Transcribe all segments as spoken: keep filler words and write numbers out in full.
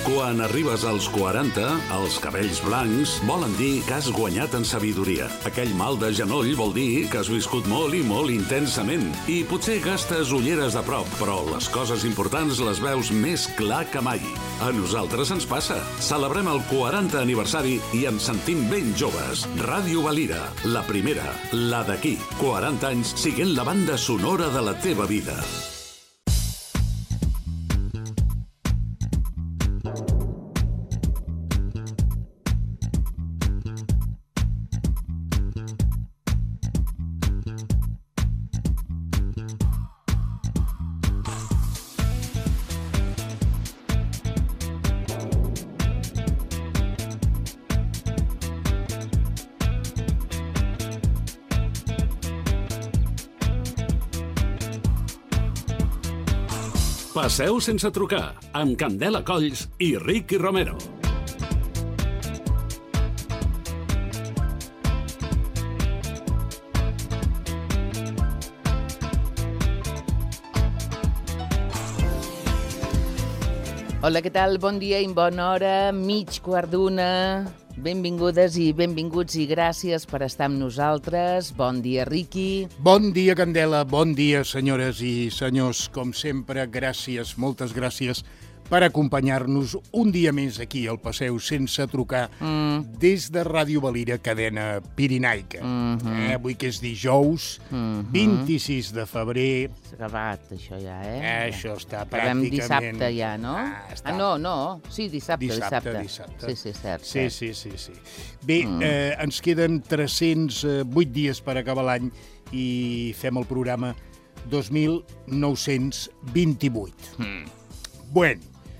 Quan arribes als quaranta, els cabells blancs volen dir que has guanyat en sabidoria. Aquell mal de genoll vol dir que has viscut molt i molt intensament. I potser gastes ulleres de prop, però les coses importants les veus més clar que mai. A nosaltres ens passa. Celebrem el quaranta aniversari i ens sentim ben joves. Ràdio Valira, la primera, la d'aquí. quaranta anys siguent la banda sonora de la teva vida. Passeu sense trucar, amb Candela Colls i Ricky Romero. Hola, què tal? Bon dia i bona hora, mig quart d'una. Benvingudes i benvinguts i gràcies per estar amb nosaltres. Bon dia, Riqui. Bon dia, Candela. Bon dia, senyores i senyors. Com sempre, gràcies, moltes gràcies per acompanyar-nos un dia més aquí al Passeu sense trucar mm. des de Ràdio Valira, cadena pirinaica. Mm -hmm. eh, avui que és dijous, mm -hmm. vint-i-sis de febrer. S'ha acabat, això ja, eh? eh això està Acabem pràcticament... dissabte ja, no? Ah, està... ah, no, no. Sí, dissabte, dissabte. dissabte. Dissabte, Sí, sí, cert. Sí, cert. sí, sí, sí. Bé, Mm. eh, ens queden tres-cents vuit dies per acabar l'any i fem el programa dos mil nou-cents vint-i-vuit. Mm. Bueno,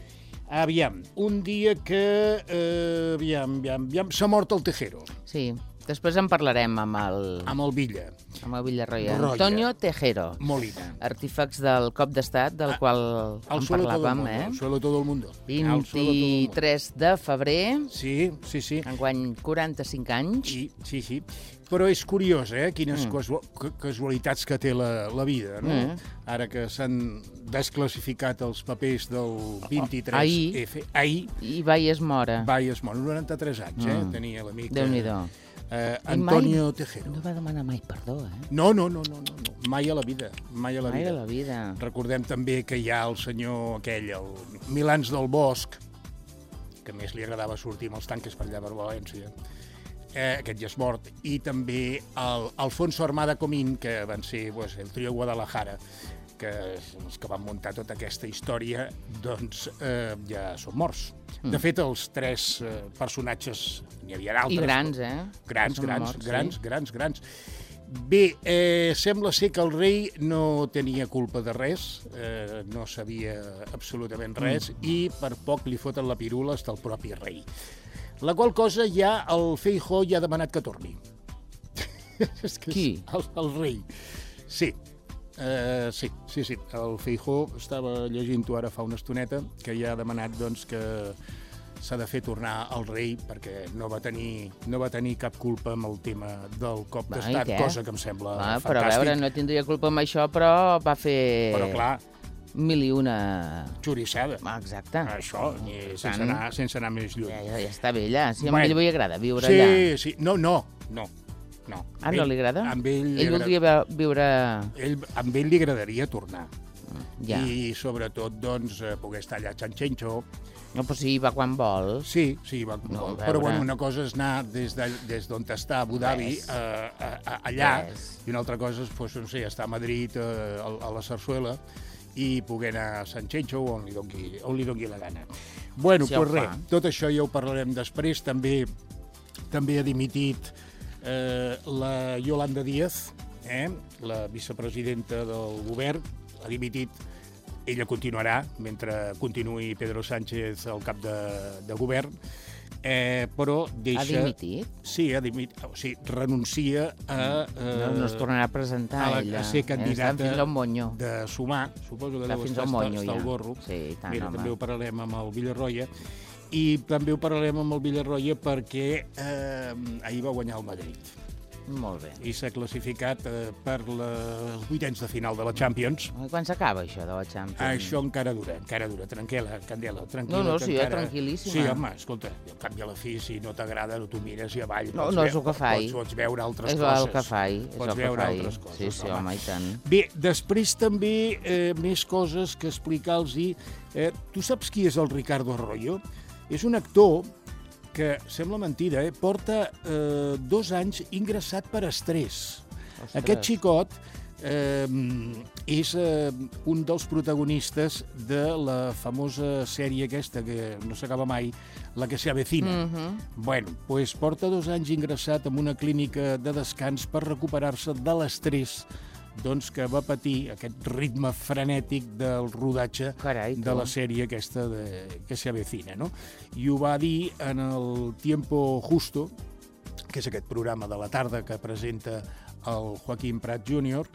aviam, un dia que... Eh, aviam, aviam, aviam, s'ha mort el Tejero. Sí, després en parlarem amb el... Amb el Villa. Amb el Villarroya. Roya. Antonio Tejero. Molina. Artífex del cop d'estat, del Ah, qual Al en suelo todo el parlàvem, mundo, eh? al suelo todo el mundo. vint-i-tres de febrer, Sí, sí, sí. enguany quaranta-cinc anys. I, sí, sí. Però és curiós, eh?, quines Mm. casual, casualitats que té la, la vida, no? Mm. Ara que s'han desclassificat els papers del vint-i-tres Ahir. F. Ahir, I vai es mora. vai, es mor, noranta-tres anys, eh? Mm. Tenia l'amic... Déu-n'hi-do. Eh, I Antonio mai Tejero. No va demanar mai perdó, eh? No, no, no, no, no, no, mai a la vida, mai a la Mai vida. a la vida. Recordem també que hi ha el senyor aquell, el Milans del Bosch, que més li agradava sortir amb els tanques per allà per València. Eh, aquest ja és mort. I també el Alfonso Armada Comín, que van ser pues, el trio Guadalajara, que els que van muntar tota aquesta història, doncs eh, ja són morts. Mm. De fet, els tres eh, personatges, n'hi havia d'altres. I grans, eh? Grans, Són grans, morts, grans, sí. grans, grans. Bé, eh, sembla ser que el rei no tenia culpa de res, eh, no sabia absolutament res, mm. i per poc li foten la pirula hasta el propi rei. La qual cosa ja el Feijóo ja ha demanat que torni. És que Qui? El, el rei. Sí. Uh, sí, sí, sí. El Feijóo estava llegint-ho ara fa una estoneta, que ja ha demanat doncs, que s'ha de fer tornar al rei perquè no va tenir, no va tenir cap culpa amb el tema del cop Va, i d'estat, què? cosa que em sembla Ah, fantàstic. però a veure, no tindria culpa amb això, però va fer Però clar, mil i una... xoriçada. Ah, exacte. Això, ni sense, tant. anar, sense anar més lluny. Ja, ja, ja està bé, ja. Si a Bueno. ell li agrada viure Sí, allà. sí. No, no, no. no. Ah, no li agrada? Amb ell, li Ell agrada- voldria ve- viure... ell, amb ell li agradaria tornar. Ja. I sobretot, doncs, eh, poder estar allà a Chanchencho. No, però sí, va quan vol. Sí, sí, va, No, no, a però veure. bueno, una cosa és anar des d'on de, des d'on està, a Abu Dhabi, Res. a, a, a, allà, Res. i una altra cosa és, pues, no sé, estar a Madrid, a, a, a la Sarsuela, i poder anar a Chanchencho on li doni, on li doni la gana. Bueno, Si doncs ho res, fa. tot això ja ho parlarem després. També també ha dimitit eh, la Yolanda Díaz, eh, la vicepresidenta del govern, ha dimitit. Ella continuarà mentre continuï Pedro Sánchez al cap de, de govern, eh, però deixa... Ha dimitit? Sí, ha dimitit, o sigui, renuncia a... Eh, No, no es tornarà a presentar, a, la, ella. a ser Està candidata fins al monyo. de sumar, suposo que Està deu fins estar, al monyo, està ja. al gorro. Sí, i tant, Mira, home. també ho parlarem amb el Villarroya. I també ho parlarem amb el Villarroya perquè eh, ahir va guanyar el Madrid. Molt bé. I s'ha classificat eh, per la, els vuitens de final de la Champions. I quan s'acaba això de la Champions? Això encara dura, encara dura. Tranquil·la, Candela, tranquil·la. No, no, que sí, encara... jo tranquil·líssima. Sí, home, escolta, al cap i a la fi, si no t'agrada, no t'ho mires i avall. No, pots no ve- és el que faig. Pots, pots veure altres És coses. el que faig, és Pots el que veure faig. altres coses. Sí, sí, home, i tant. Bé, després també eh, més coses que explicar-los-hi. Eh, tu saps qui és el Ricardo Arroyo? És un actor que, sembla mentida, eh, porta eh, dos anys ingressat per estrès. Ostres. Aquest xicot eh, és eh, un dels protagonistes de la famosa sèrie aquesta que no s'acaba mai, La que se avecina. Mm -hmm. Bueno, pues porta dos anys ingressat en una clínica de descans per recuperar-se de l'estrès doncs, que va patir aquest ritme frenètic del rodatge Carai, tu. de la sèrie aquesta de, que se avecina, no? I ho va dir en el Tiempo Justo, que és aquest programa de la tarda que presenta el Joaquim Prat júnior,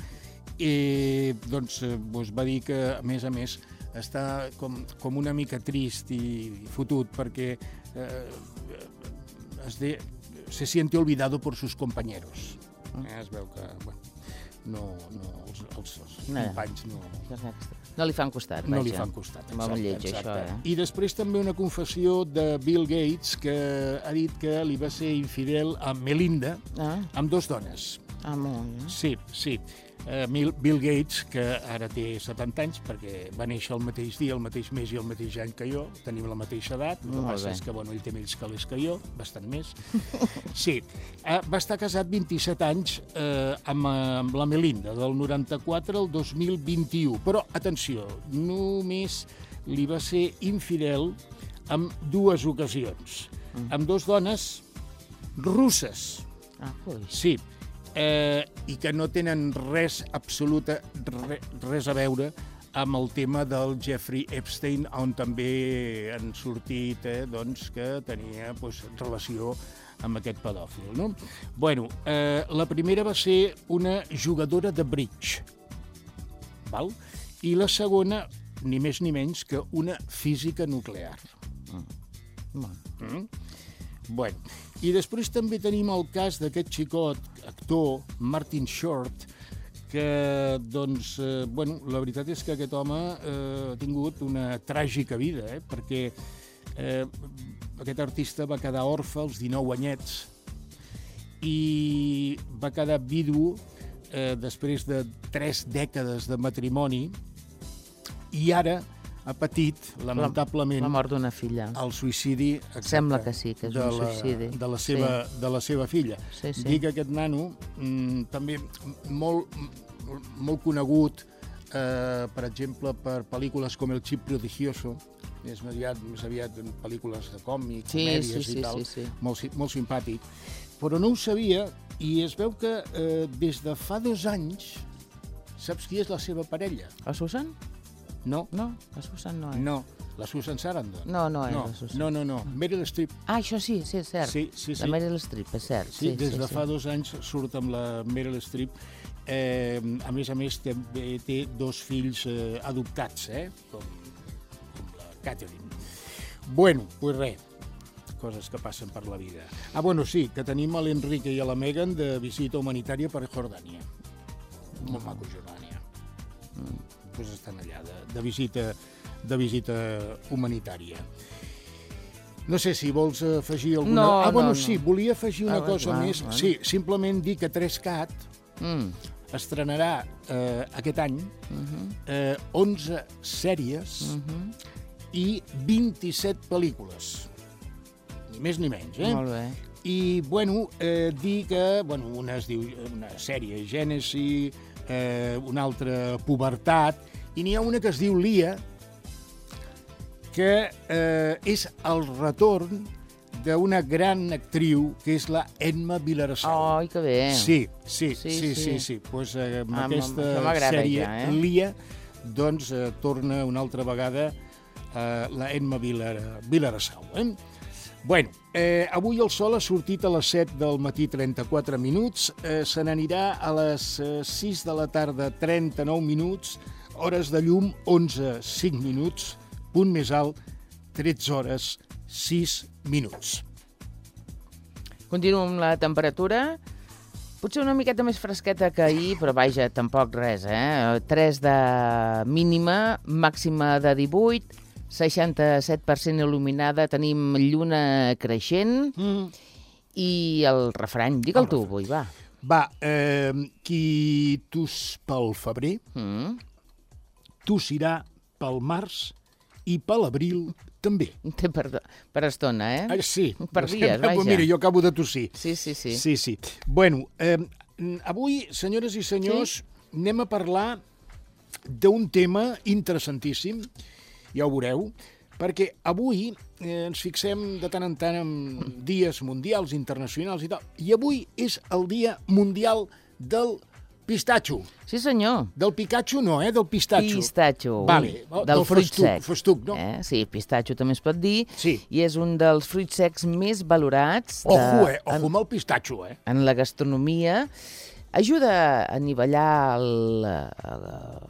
i doncs, doncs va dir que, a més a més, està com, com una mica trist i fotut perquè eh, es de, se siente olvidado por sus compañeros. Eh, es veu que, bueno, no, no, els, els, els No. companys no, No li fan costat, no vaja. li fan costat. Molt lleig, això, eh? I després també una confessió de Bill Gates, que ha dit que li va ser infidel a Melinda Ah, amb dos dones. ah molt bé. Sí, sí. Uh, Bill Gates, que ara té setanta anys, perquè va néixer el mateix dia, el mateix mes i el mateix any que jo, tenim la mateixa edat, el que Molt passa bé. és que bueno, ell té menys calés que jo, bastant més. Sí, uh, va estar casat vint-i-set anys uh, amb, amb la Melinda, del noranta-quatre al dos mil vint-i-u, però, atenció, només li va ser infidel en dues ocasions, Mm. amb dues dones russes. Ah, pues. Sí, eh, i que no tenen res absoluta, re, res a veure amb el tema del Jeffrey Epstein, on també han sortit eh, doncs, que tenia pues, relació amb aquest pedòfil. No? Bueno, eh, la primera va ser una jugadora de bridge, val? I la segona, ni més ni menys que una física nuclear. Bueno. Mm? Bueno, i després també tenim el cas d'aquest xicot, actor, Martin Short, que, doncs, eh, bueno, la veritat és que aquest home eh, ha tingut una tràgica vida, eh, perquè eh, aquest artista va quedar orfe als dinou anyets i va quedar vidu eh, després de tres dècades de matrimoni i ara ha patit, lamentablement, La mort d'una filla. el suïcidi exacte, Sembla que sí, que és de un la, suïcidi. de la seva, de la seva filla. Sí, sí. Dic que aquest nano, mm, també molt, molt conegut, eh, per exemple, per pel·lícules com El Chip Prodigioso, més aviat, més aviat en pel·lícules de còmic, Sí, comèdies sí, sí, i tal, sí, sí. Molt, si- molt simpàtic, però no ho sabia i es veu que eh, des de fa dos anys saps qui és la seva parella? La Susan? No, No, la Susan no és. no, la Susan Sarandon. No, no és no, la Susan. no, no, no, Meryl Streep. Ah, això sí, sí, és cert. Sí, sí, sí. La Meryl Streep, és cert. Sí, Sí, des sí, de sí. fa dos anys surt amb la Meryl Streep. Eh, a més a més, també té dos fills eh, adoptats, eh? com, com la Catherine. Bueno, pues res, coses que passen per la vida. Ah, bueno, sí, que tenim a l'Enrique i a la Megan de visita humanitària per Jordània. Molt maco, Jordània. Mm. Pues estan allà, de, de, visita, de visita humanitària. No sé si vols afegir alguna... No, ah, bueno, no, no. sí, volia afegir una Ah, cosa clar, més. bueno. Sí, simplement dir que tres cat Mm. estrenarà eh, aquest any Uh-huh. eh, onze sèries Uh-huh. i vint-i-set pel·lícules. Ni més ni menys, eh? Molt bé. I, bueno, eh, dir que, bueno, una es diu una sèrie Gènesi, eh, una altra Pubertat, i n'hi ha una que es diu Lia, que eh, és el retorn d'una gran actriu, que és la Emma Vilarsau. Ai, que bé. Sí, sí, Sí, sí, sí, sí. sí. Pues, eh, amb Ah, aquesta això m'agrada sèrie ja, eh? Lia, doncs eh, torna una altra vegada eh, la Emma Vilar, Vilarsau. Eh? Bueno, eh, avui el sol ha sortit a les set del matí trenta-quatre minuts, eh, se n'anirà a les eh, sis de la tarda trenta-nou minuts, hores de llum onze cinc minuts, punt més alt tretze hores sis minuts. Continuo amb la temperatura. Potser una miqueta més fresqueta que ahir, però vaja, tampoc res, eh? tres de mínima, màxima de divuit, seixanta-set per cent il·luminada, tenim lluna creixent mm. i el refrany, digue'l tu avui, va. Va, eh, qui tus pel febrer, mm. tossirà pel març i per l'abril també. Té per, per estona, eh? Ah, sí. Per dies, vaja. Mira, jo acabo de tossir. Sí, sí, sí. Sí, sí. Bueno, eh, avui, senyores i senyors, sí? anem a parlar d'un tema interessantíssim, ja ho veureu, perquè avui eh, ens fixem de tant en tant en dies mundials, internacionals i tal, i avui és el Dia Mundial del Pistatxo. Sí, senyor. Del Pikachu no, eh? Del pistatxo. Pistatxo. Vale. Del, del fruit festuc, sec. Festuc, no? Eh? Sí, pistatxo també es pot dir. Sí. I és un dels fruits secs més valorats. De, Ojo, eh? Ojo amb el pistatxo, eh? En la gastronomia. Ajuda a anivellar el, el,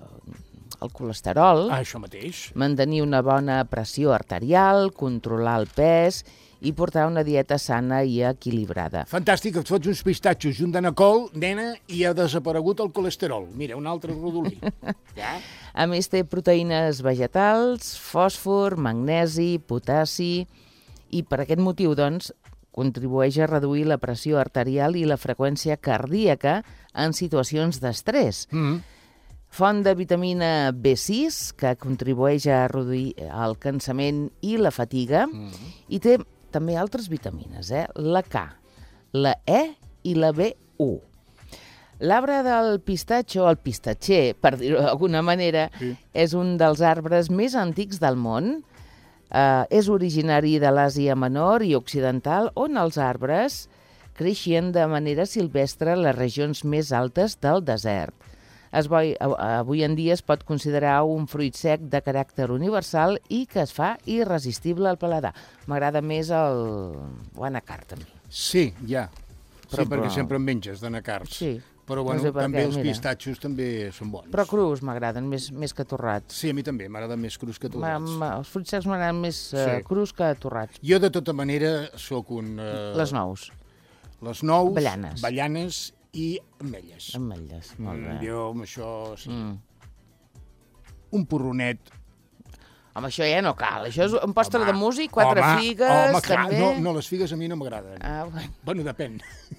el colesterol. Ah, això mateix. Mantenir una bona pressió arterial, controlar el pes i portar una dieta sana i equilibrada. Fantàstic, et fots uns pistatxos i un danacol, nena, i ha desaparegut el colesterol. Mira, un altre rodolí. Ja? A més, té proteïnes vegetals, fòsfor, magnesi, potassi, i per aquest motiu, doncs, contribueix a reduir la pressió arterial i la freqüència cardíaca en situacions d'estrès. Mm. Font de vitamina B sis, que contribueix a reduir el cansament i la fatiga, mm. i té també altres vitamines, eh? La K, la E i la B u. L'arbre del pistatxo, el pistatxer, per dir-ho d'alguna manera, sí. és un dels arbres més antics del món. Uh, és originari de l'Àsia Menor i Occidental, on els arbres creixien de manera silvestre a les regions més altes del desert. Es va, avui en dia es pot considerar un fruit sec de caràcter universal i que es fa irresistible al paladar. M'agrada més el guanacart, a mi. Sí, ja. Però, sí, perquè però... sempre en menges d'anacards. Sí. Però bueno, no sé també què, els mira. Pistatxos també són bons. Però crus m'agraden, més, més que torrats. Sí, a mi també, m'agraden més crus que torrats. Ma, els fruits secs m'agraden més uh, sí. crus que torrats. Jo, de tota manera, sóc un... Uh... Les nous. Les nous, Ballanes. Ballanes i ametlles. Ametlles, molt bé. Mm, jo, amb això, sí. Mm. Un porronet. Home, això ja no cal. Això és un postre home, de músic, quatre home, figues, home, clar, també. No, no, les figues a mi no m'agraden. Ah, bueno. Bueno, depèn.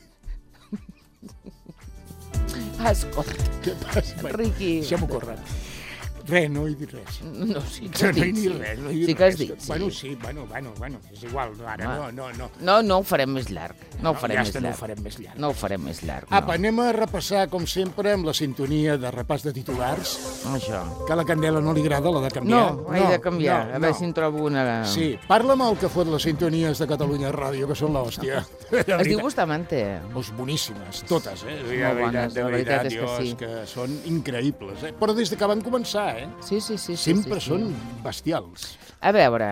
Escolta, què passa? Riqui. Deixem-ho córrer. Res, no he dit res. No, sí que has no dit, he dit sí. res. No he dit sí que has res. dit, sí. Bueno, sí, bueno, bueno, bueno, és igual, ara no, no, no. No, no ho farem més llarg. No ho farem ja més està, llarg. no ho farem més llarg. No ho farem més llarg, no. Apa, anem a repassar, com sempre, amb la sintonia de repàs de titulars. Això. Que a la Candela no li agrada, la de canviar. No, he de canviar, no, a veure no. si en trobo una... Sí, parla'm el que fot les sintonies de Catalunya Ràdio, que són l'hòstia. Es diu Bustamante. Pues boníssimes, totes, eh? Molt bones, de la veritat és que sí. que són increïbles, eh? Però des que van començar, eh? Sí, sí, sí. Sempre sí, sí, són sí. bestials. A veure,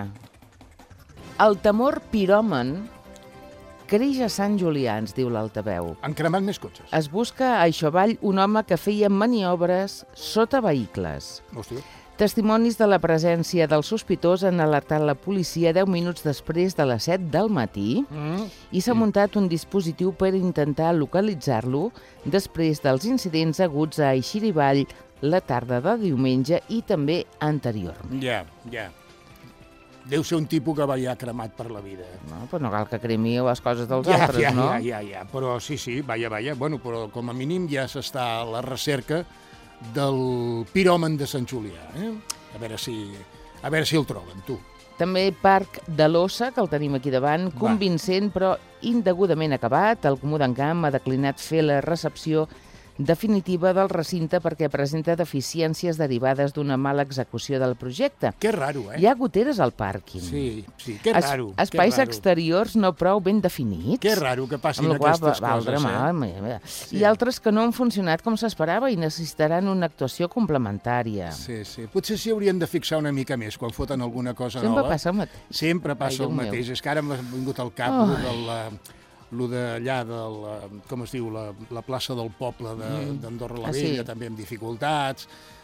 el temor piròman creix a Sant Julià, ens diu l'altaveu. Han cremat més cotxes. Es busca a Aixovall un home que feia maniobres sota vehicles. Hòstia. Testimonis de la presència del sospitós han alertat la policia deu minuts després de les set del matí mm. i s'ha muntat un dispositiu per intentar localitzar-lo després dels incidents aguts a Aixirivall la tarda de diumenge i també anteriorment. Ja, ja. Deu ser un tipus que va ja cremat per la vida. No, però no cal que cremi les coses dels ja, altres, ja, no? Ja, ja, ja, però sí, sí, vaja, vaja. Bueno, però com a mínim ja s'està a la recerca del piròman de Sant Julià, eh? A veure si, a veure si el troben, tu. També Parc de l'Ossa, que el tenim aquí davant, convincent però indegudament acabat. El Comú d'Encamp ha declinat fer la recepció definitiva del recinte perquè presenta deficiències derivades d'una mala execució del projecte. Que raro, eh? Hi ha goteres al pàrquing. Sí, sí, que raro. Es, espais que raro. exteriors no prou ben definits. Que raro que passin amb aquestes qual, coses, mal, eh? Sí. I altres que no han funcionat com s'esperava i necessitaran una actuació complementària. Sí, sí. Potser s'hi haurien de fixar una mica més quan foten alguna cosa Sempre nova. passa el mateix. Sempre passa Ai, el mateix. meu. És que ara m'ha vingut al cap oh. de la... lo d'allà, de la, com es diu, la, la plaça del poble d'Andorra de, la ah, Vella, sí. també amb dificultats.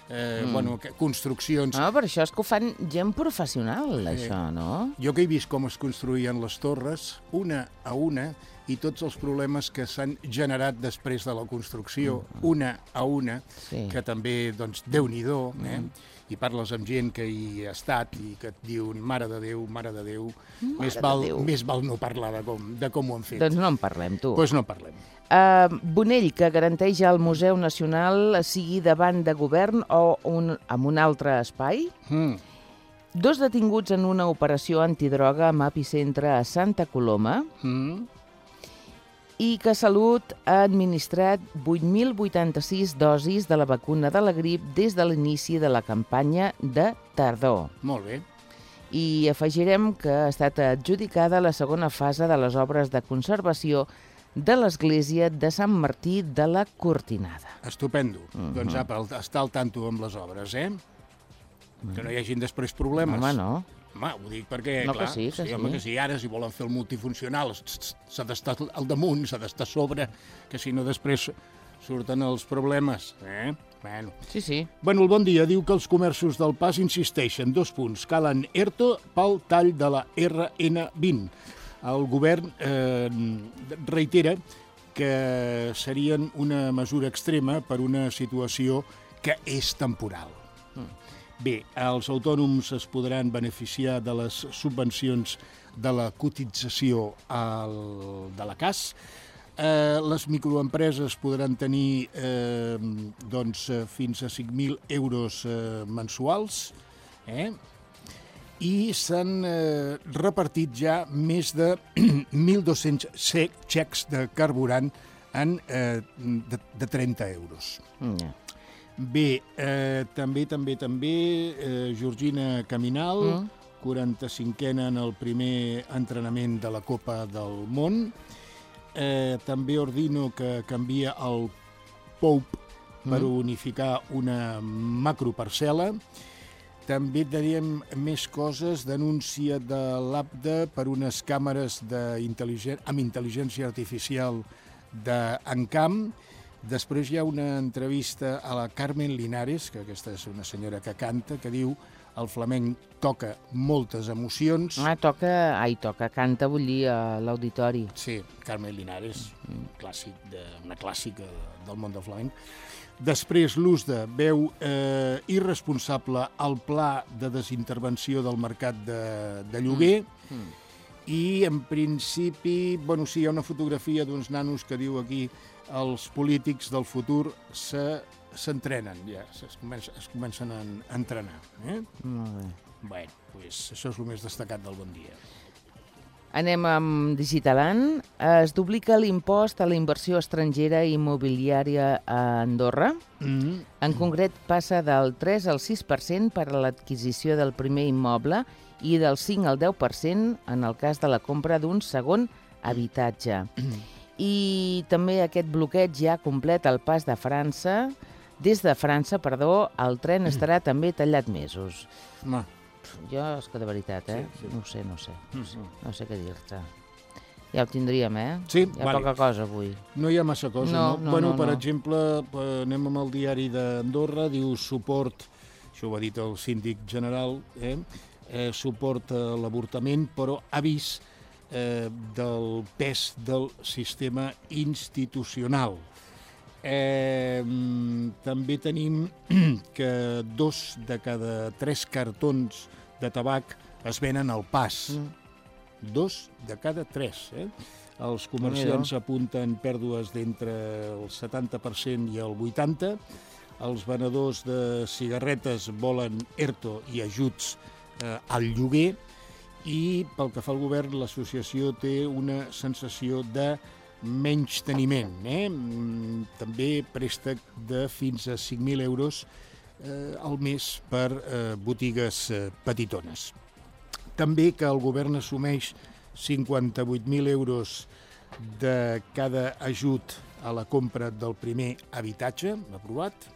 eh, mm. bueno, construccions... No, per això és que ho fan gent professional, eh, això, no? Jo que he vist com es construïen les torres, una a una, i tots els problemes que s'han generat després de la construcció, mm. una a una, sí. que també, doncs, Déu-n'hi-do, eh? Mm. I parles amb gent que hi ha estat i que et diuen, mare de Déu, mare de Déu, mare més, de val, Déu. més val no parlar de com, de com ho han fet. Doncs no en parlem, tu. Doncs pues no en parlem. Uh, Bonell, que garanteix el Museu Nacional sigui davant de govern o un, en un altre espai. Mm. Dos detinguts en una operació antidroga amb epicentre a Santa Coloma. Mm. I que Salut ha administrat vuit mil vuitanta-sis dosis de la vacuna de la grip des de l'inici de la campanya de tardor. Molt bé. I afegirem que ha estat adjudicada la segona fase de les obres de conservació de l'església de Sant Martí de la Cortinada. Estupendo. Uh-huh. Doncs apa, està al tanto amb les obres, eh? Uh-huh. Que no hi hagin després problemes. Home, no. Home, ho dic perquè, no, clar, que sí, que sí, home, sí. que si ara si volen fer el multifuncional s'ha d'estar al damunt, s'ha d'estar a sobre, que si no després surten els problemes, eh? Bueno. Sí, sí. Bueno, el Bon Dia diu que els comerços del Pas insisteixen, dos punts, calen ERTO pel tall de la erre ene vint. El govern eh, reitera que serien una mesura extrema per una situació que és temporal. Mm. Bé, els autònoms es podran beneficiar de les subvencions de la cotització al, de la C A S. Eh, les microempreses podran tenir eh, doncs, fins a cinc mil euros eh, mensuals, eh? I s'han eh, repartit ja més de mil dos-cents xecs de carburant en, eh, de, de trenta euros. Mm. Bé, eh, també, també, també, eh, Georgina Caminal, mm. quaranta-cinquena en el primer entrenament de la Copa del Món. Eh, també ordino que canvia el Pope mm. per unificar una macroparcel·la. També teníem més coses, denúncia de l'APDA per unes càmeres d'intel·ligència, amb intel·ligència artificial d'Encamp. Després hi ha una entrevista a la Carmen Linares, que aquesta és una senyora que canta, que diu el flamenc toca moltes emocions. Ah, toca, ai, toca, canta, vull dir, a l'auditori. Sí, Carmen Linares, un clàssic de, una clàssica del món del flamenc. Després l'ús de veu eh, irresponsable al pla de desintervenció del mercat de, de lloguer. Mm. Mm. I, en principi, bueno, sí, hi ha una fotografia d'uns nanos que diu aquí els polítics del futur s'entrenen, ja, es, comença, es comencen a entrenar. Eh? Molt bé. Bé, doncs això és el més destacat del Bon Dia. Anem amb Digitalant. Es duplica l'impost a la inversió estrangera immobiliària a Andorra. Mm-hmm. En concret, passa del tres al sis per cent per a l'adquisició del primer immoble i del cinc al deu per cent en el cas de la compra d'un segon habitatge. Mm-hmm. I també aquest bloqueig ja complet el pas de França. Des de França, perdó, el tren estarà també tallat mesos. Ma. Jo, és que de veritat, eh? Sí, sí. No ho sé, no sé. No sé, Mm-hmm. no sé què dir-te. Ja ho tindríem, eh? Sí, hi ha vale. poca cosa avui. No hi ha massa cosa, no? No, no, bueno, no, per no. exemple, anem amb el diari d'Andorra, diu suport, això ho ha dit el síndic general, eh? Eh, suport a l'avortament, però ha vist eh, del pes del sistema institucional. Eh, també tenim que dos de cada tres cartons de tabac es venen al pas. Mm. Dos de cada tres. Eh? Els comerciants Mira. apunten pèrdues d'entre el setanta per cent i el vuitanta per cent. Els venedors de cigarretes volen ERTO i ajuts eh, al lloguer. I pel que fa al govern, l'associació té una sensació de menys teniment. Eh? També préstec de fins a cinc mil euros eh, al mes per eh, botigues eh, petitones. També que el govern assumeix cinquanta-vuit mil euros de cada ajut a la compra del primer habitatge, aprovat.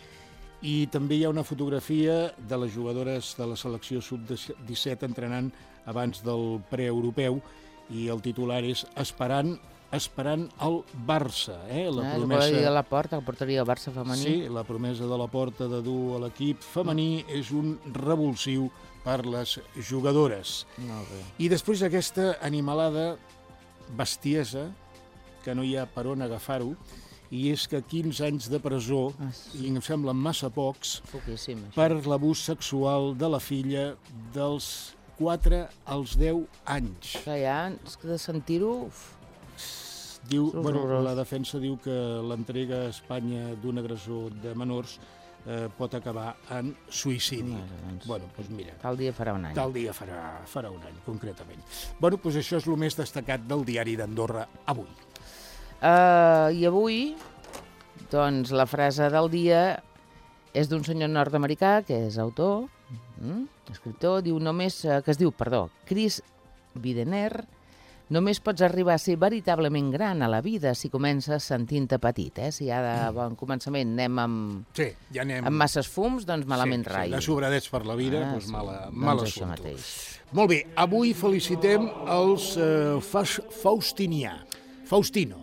I també hi ha una fotografia de les jugadores de la selecció sub disset entrenant abans del preeuropeu i el titular és esperant esperant el Barça. Eh? La Ah, promesa... de la Porta, que portaria el Barça femení. Sí, la promesa de la Porta de dur a l'equip femení és un revulsiu per les jugadores. Molt bé. I després aquesta animalada bestiesa, que no hi ha per on agafar-ho, i és que quinze anys de presó, Ah, sí. i em semblen massa pocs, Poquíssim, això. per l'abús sexual de la filla dels quatre als deu anys. Que ja, és que de sentir-ho... uf, Diu, És bueno, horrorós. la defensa diu que l'entrega a Espanya d'un agressor de menors eh, pot acabar en suïcidi. Mare, doncs. Bueno, doncs mira, Tal dia farà un any. tal dia farà, farà un any, concretament. Bueno, doncs això és el més destacat del diari d'Andorra avui. Uh, I avui, doncs, la frase del dia és d'un senyor nord-americà, que és autor, mm, escriptor, diu només, uh, que es diu, perdó, Chris Widener, només pots arribar a ser veritablement gran a la vida si comences sentint-te petit, eh? Si ja de bon començament anem amb, Sí, ja anem... amb masses fums, doncs malament sí, rai. Sí, de sobradets per la vida, Ah, doncs sí, mala, doncs mal això assumpte. mateix. Molt bé, avui felicitem els eh, Fas- Faustinià. Faustino.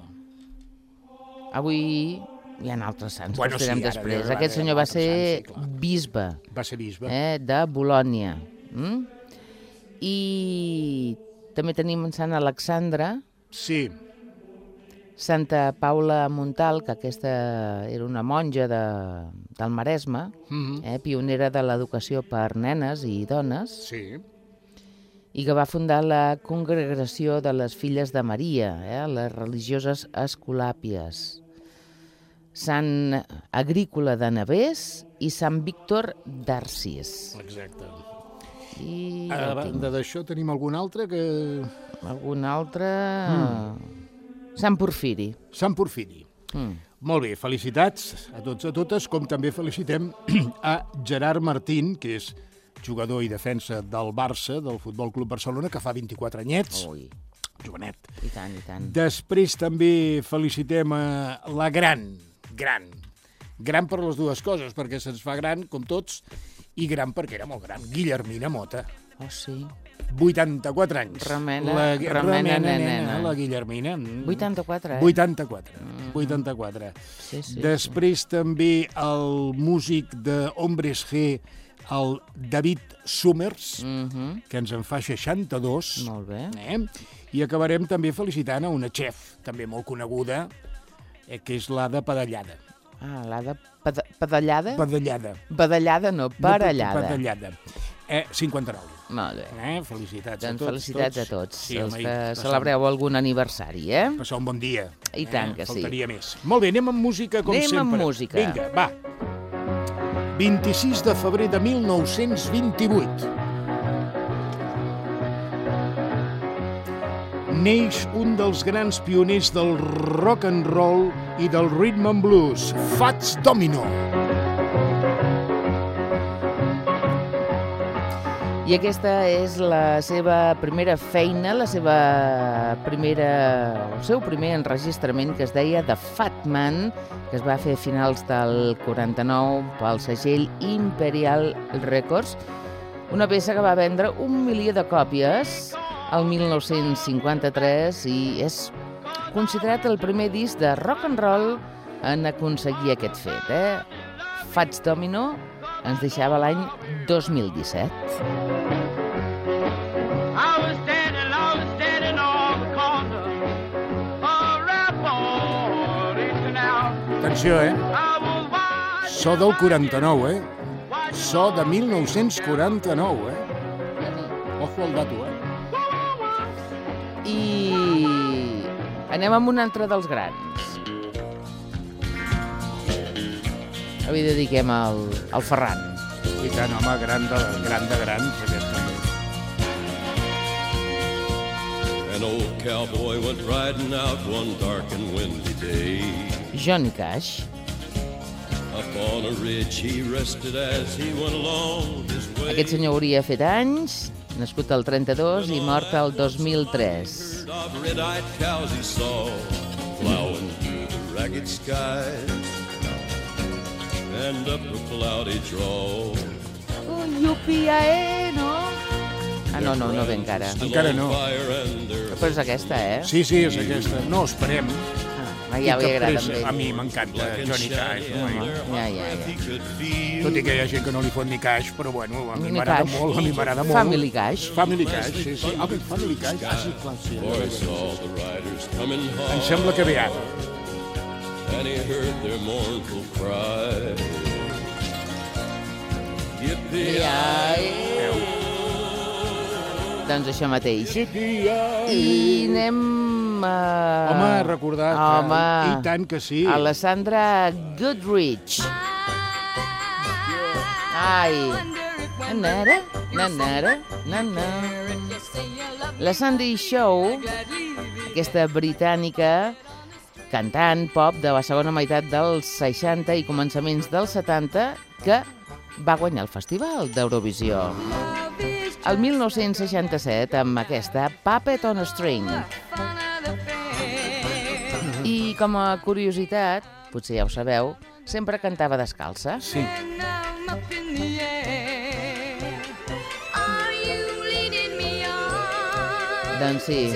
Avui hi ha altres sants, Bueno, que els direm sí, ara després. ara Aquest hi ha senyor va altres ser sants, sí, clar. bisbe, Va ser bisbe. eh, de Bolònia. Mm? I també tenim Sant Alexandre, Sí, Santa Paula Montal, que aquesta era una monja de, del Maresme, Mhm. eh, pionera de l'educació per nenes i dones, sí. i que va fundar la Congregació de les Filles de Maria, eh, les religioses escolàpies. Sant Agrícola de Navès i Sant Víctor d'Arcis. Exacte. I A ja tinc. banda d'això, tenim algun altre que... Algun altre... Mm. Sant Porfiri. Sant Porfiri. Mm. Molt bé, felicitats a tots i a totes, com també felicitem a Gerard Martín, que és jugador i defensa del Barça, del Futbol Club Barcelona, que fa vint-i-quatre anyets, Ui, jovenet. i tant, i tant. Després també felicitem a la gran, gran, gran per les dues coses, perquè se'ns fa gran, com tots, i gran perquè era molt gran, Guillermina Mota. Oh, sí. vuitanta-quatre anys. Remena- la, remena, nena, nena. la Guillermina. Mm. vuitanta-quatre, eh? vuitanta-quatre. vuitanta-quatre. Sí, sí, Després també el músic de Hombres G, el David Summers, Mhm. que ens en fa seixanta-dos. Molt bé. Eh? I acabarem també felicitant a una chef, també molt coneguda, eh, que és l'Ada Padellada. Ah, l'ha de peda pedallada? Padellada. Pedallada no, parellada. Padellada. Eh, cinquanta-nou. Molt bé. Eh? Felicitats Doncs a tots. felicitats tots. a tots, Sí, els home, i que passar- celebreu algun aniversari, eh? Passar un bon dia. I tant que sí. Faltaria més. Molt bé, anem amb música, com Anem amb sempre. música. Vinga, va. vint-i-sis de febrer de mil nou-cents vint-i-vuit. Neix un dels grans pioners del rock and roll i del rhythm and blues, Fats Domino. I aquesta és la seva primera feina, la seva primera, el seu primer enregistrament, que es deia The Fat Man, que es va fer a finals del quaranta-nou pel segell Imperial Records, una peça que va vendre un milió de còpies el mil nou-cents cinquanta-tres i és considerat el primer disc de rock and roll en aconseguir aquest fet. Eh? Fats Domino ens deixava l'any dos mil disset. I was standing, I was standing on the corner of Rapport in town. Atenció, eh? I was wide So del quaranta-nou, eh? So de mil nou-cents quaranta-nou, eh? Ojo al dato, eh? I anem amb un altre dels grans. Avui dediquem al, al Ferran. I tant, home, gran de, gran de grans, aquest també. An old cowboy went riding out one dark and windy day. Johnny Cash. Up on a ridge he rested as he went along his way. Aquest senyor hauria fet anys, nascut al trenta-dos i mort al dos mil tres. Herd of red-eyed cows he saw plowing through the ragged skies and up a cloudy draw. Un yupi-ae, no? Ah, no, no, no ve encara. Encara no. Però és aquesta, eh? Sí, sí, és aquesta. No, esperem. Ah, ja li agrada amb A ell. mi m'encanta Johnny Cash. No? Ja, ja, ja. Tot i que hi ha gent que no li fot ni cash, però bueno, a mi Ni m'agrada cash. molt, a mi m'agrada molt. Family Cash. Family Cash, sí, sí. Ah, Family Cash. Ah, sí, clar, sí. Boy saw the riders coming Em hard, sembla que ve ara. and he heard their mournful cry. Yippee! Doncs això mateix. Yippee-yi. I anem a... Home, recordar que... Home. I tant que sí. A la Sandra Goodrich. Ai. Nanara, nanara, nanara. La Sandy Shaw, aquesta britànica, cantant pop de la segona meitat dels seixanta i començaments dels setanta, que va guanyar el Festival d'Eurovisió. El mil nou-cents seixanta-set, amb aquesta Puppet on a String. I com a curiositat, potser ja ho sabeu, sempre cantava descalça. Sí. Doncs sí.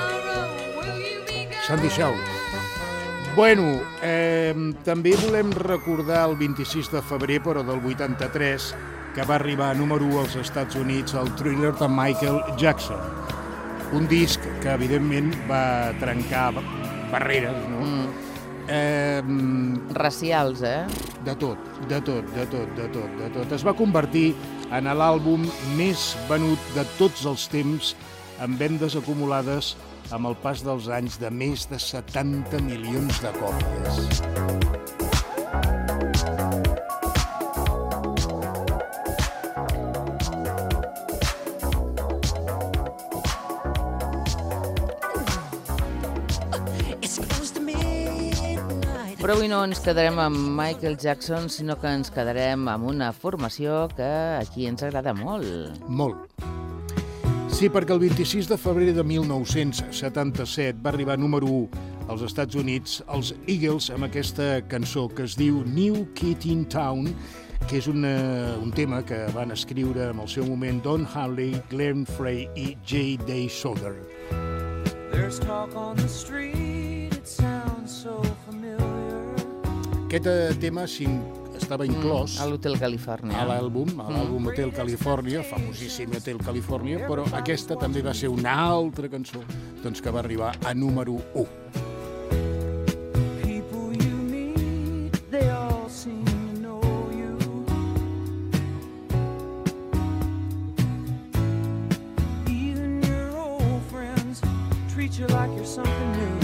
Sandy Shaw. Bueno, eh, també volem recordar el vint-i-sis de febrer, però del vuitanta-tres, que va arribar a número u als Estats Units el Thriller de Michael Jackson. Un disc que, evidentment, va trencar barreres, no? Mm. Eh, Racials, eh? de tot, de tot, de tot, de tot, de tot. Es va convertir en l'àlbum més venut de tots els temps, amb vendes acumulades amb el pas dels anys de més de setanta milions de còpies. Però avui no ens quedarem amb Michael Jackson, sinó que ens quedarem amb una formació que aquí ens agrada molt. Molt. Sí, perquè el vint-i-sis de febrer de mil nou-cents setanta-set va arribar número u als Estats Units els Eagles amb aquesta cançó que es diu New Kid in Town, que és una, un tema que van escriure en el seu moment Don Henley, Glenn Frey i J D Souther. There's talk on the street, it sounds so familiar. Aquest tema estava inclòs Mm, a l'Hotel Califòrnia. a l'àlbum, a l'àlbum Hotel California, famosíssim Hotel California, però aquesta també va ser una altra cançó doncs, que va arribar a número u. People you meet, they all seem to know you. Even your old friends treat you like you're something new.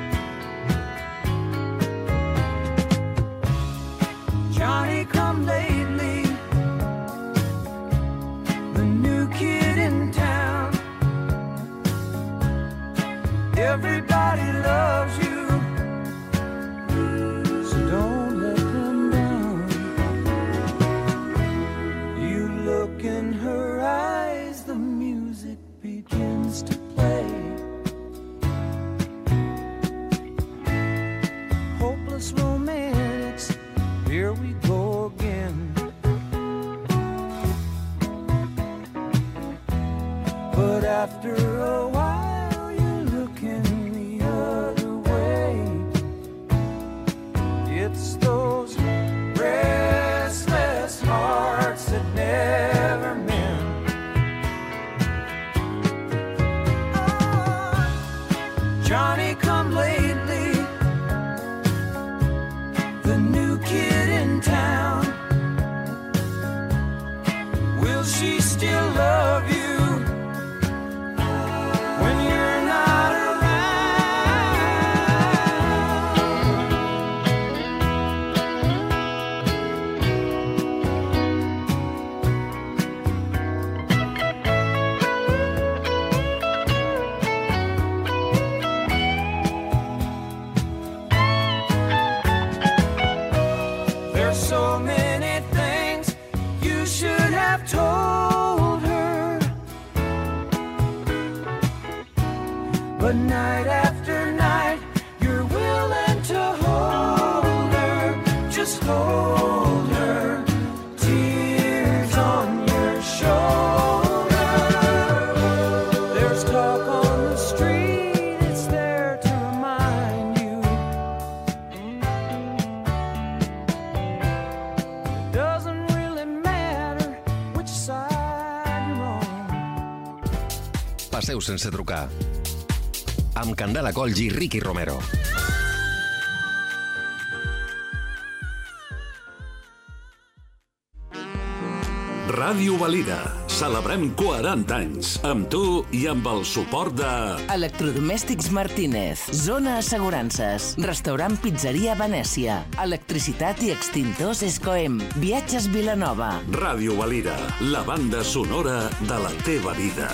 Johnny come lately, the new kid in town. Everybody loves you, so don't let them down. You look in her eyes, the music begins to play. Hopeless romantics, here we go again. But after a while you're looking the other way. It's those restless hearts that never mend. Ah, Johnny come lately, the new kid in town. Will she still love you when you're not around? There's so many things you should have told her, but night after night you're willing to hold her, just hold her, tears on your shoulder. there's talk on the street, it's there to remind you. It doesn't really matter which side you're on. Passeu sense trucar. Amb Candela Colls i Ricky Romero. Ràdio Valira. Celebrem quaranta anys. Amb tu i amb el suport de... Electrodomèstics Martínez. Zona Assegurances. Restaurant Pizzeria Venècia. Electricitat i extintors Escoem. Viatges Vilanova. Ràdio Valira. La banda sonora de la teva vida.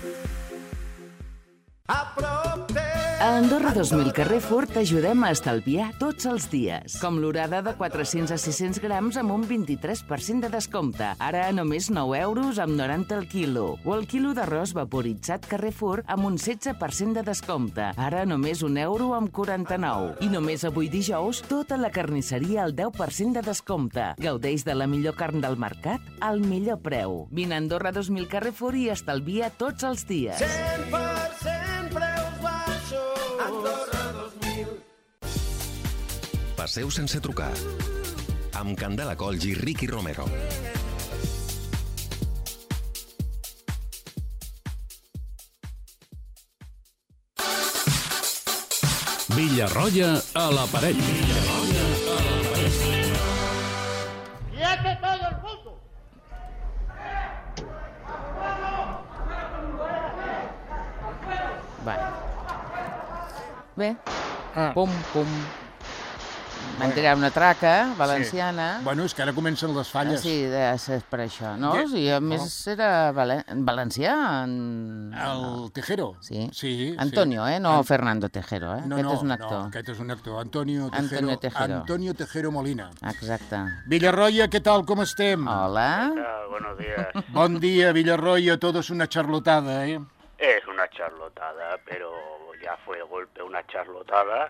A Andorra dos mil carrer Fort t'ajudem a estalviar tots els dies. Com l'orada de quatre-cents a sis-cents grams amb un vint-i-tres per cent de descompte. Ara a només nou euros amb noranta el quilo. O el quilo d'arròs vaporitzat Carrefour amb un setze per cent de descompte. Ara només un euro amb quaranta-nou. I només avui dijous, tota la carnisseria al deu per cent de descompte. Gaudeix de la millor carn del mercat al millor preu. Vine a Andorra dos mil Carrefour i estalvia tots els dies. cent per cent preus baixos. Andorra dos mil. Passeu sense trucar. Amb Candela Colls i Ricky Romero. Villarroya a l'aparell. ¡Quiete todo el mundo! Va. Bé, Ah. pum, pum. Van tirar una traca valenciana. Sí. Bueno, és que ara comencen les falles. Sí, de ser per això, no? Ja. Sí, a més era valen... valencià. En... El Tejero. Sí. Sí, Antonio, sí. eh? No An- Fernando Tejero, eh? No, Aquest no, és un actor. no, aquest és un actor. Antonio Tejero. Antonio Tejero. Antonio Tejero Molina. Exacte. Villarroya, què tal, com estem? Hola. Ah, buenos días. Bon dia, Villarroya, todo es una charlotada, ¿eh? Es una charlotada, pero ya fue de golpe una charlotada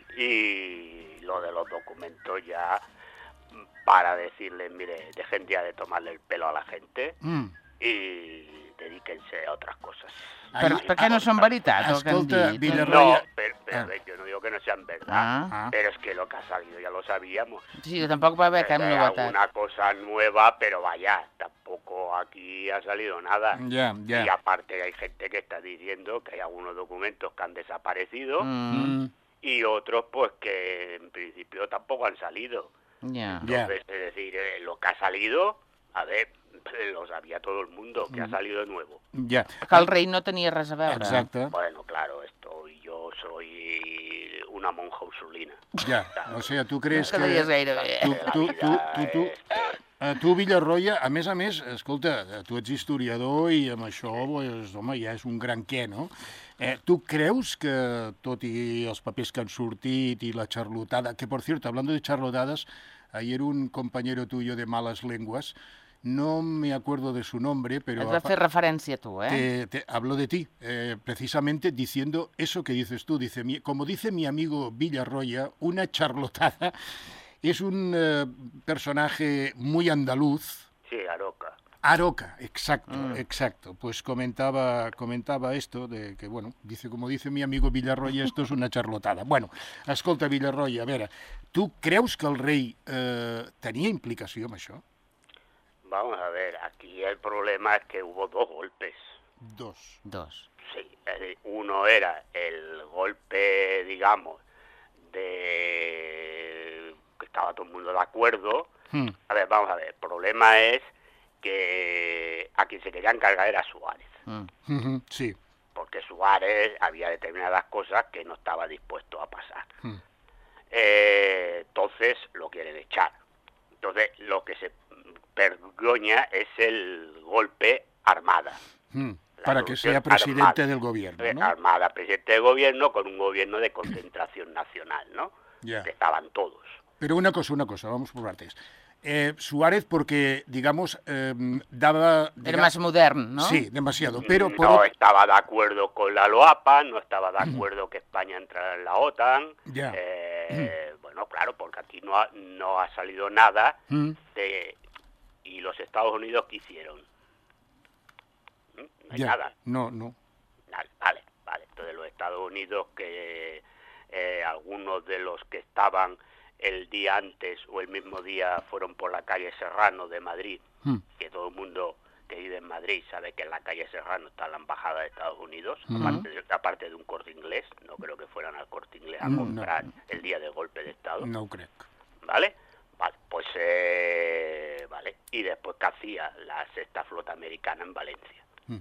y lo de los documentos ya para decirles, mire, dejen ya de tomarle el pelo a la gente Mm. y dedíquense a otras cosas. Per, per què no són veritat, el que han Escolta, dit? Villarroya... No, pero, pero, Ah. a ver, yo no digo que no sean verdad, Ah. Ah. pero es que lo que ha salido ya lo sabíamos. Sí, tampoc va haver cap Eh, novetat. alguna cosa nueva, pero vaya, tampoco aquí ha salido nada. Ya, ya. Y aparte hay gente que está diciendo que hay algunos documentos que han desaparecido Mm, Mm. y otros pues que en principio tampoco han salido. ja. Ya. Entonces, es decir, eh, lo que ha salido, a ver, lo sabía todo el mundo, que ha salido nuevo. Ya. Que el rei no tenia res a veure. Exacte. Bueno, claro, esto y yo soy una monja ursulina. Ja, o sigui, tu creus No que... te deies gaire bé. Tu, La tu, tu, vida tu, tu, es- eh, tu, Villarroya, a més a més, escolta, tu ets historiador i amb això, pues, home, ja és un gran què, no? Eh, tu creus que, tot i els papers que han sortit i la charlotada, que, por cierto, hablando de charlotadas, ayer un compañero tuyo de malas lenguas, no me acuerdo de su nombre, pero... Et va fer referència a tu, eh? Te, te habló de ti, eh, precisamente diciendo eso que dices tú. Dice, mi- como dice mi amigo Villarroya, una charlotada es un eh, personaje muy andaluz. Sí, Aroca. Aroca, exacto, Mm. exacto. Pues comentaba, comentaba esto de que, bueno, dice, como dice mi amigo Villarroya, esto es una charlotada. Bueno, escolta, Villarroya, a veure, tu creus que el rei eh, tenia implicació amb això? Vamos a ver, aquí el problema es que hubo dos golpes. Dos. Dos. Sí, es decir, uno era el golpe, digamos, de que estaba todo el mundo de acuerdo. Hmm. A ver, vamos a ver, el problema es que a quien se quería encargar era Suárez, Mm. Ujú, sí. porque Suárez había determinadas cosas que no estaba dispuesto a pasar. Hmm. Eh, entonces lo quieren echar. Entonces lo que se pergoña es el golpe Armada. Hmm. La Para que solución sea presidente armada. del gobierno, Eh, ¿no? Armada, presidente del gobierno, con un gobierno de concentración nacional, ¿no? Ya. Que estaban todos. Pero una cosa, una cosa, vamos por partes. Eh, Suárez porque, digamos, eh, daba... Era diga- más modern, ¿no? Sí, demasiado. Pero por no ot- estaba de acuerdo con la LOAPA, no estaba de acuerdo que España entrara en la OTAN. Ya. Eh, bueno, claro, porque aquí no ha, no ha salido nada Mm. de... ¿Y los Estados Unidos qué hicieron? ¿Mm? No hay Ya. nada. No, no. Nada. Estados Unidos que eh, algunos de los que estaban el día antes o el mismo día fueron por la calle Serrano de Madrid, Mm. que todo el mundo que vive en Madrid sabe que en la calle Serrano está la embajada de Estados Unidos, Ujú. aparte, de, aparte de un Corte Inglés, no creo que fueran al Corte Inglés a No, comprar no. el día del golpe de Estado. No ho crec. ¿Vale? Vale, pues, eh, vale. Y después, ¿qué hacía la sexta flota americana en Valencia? Mm.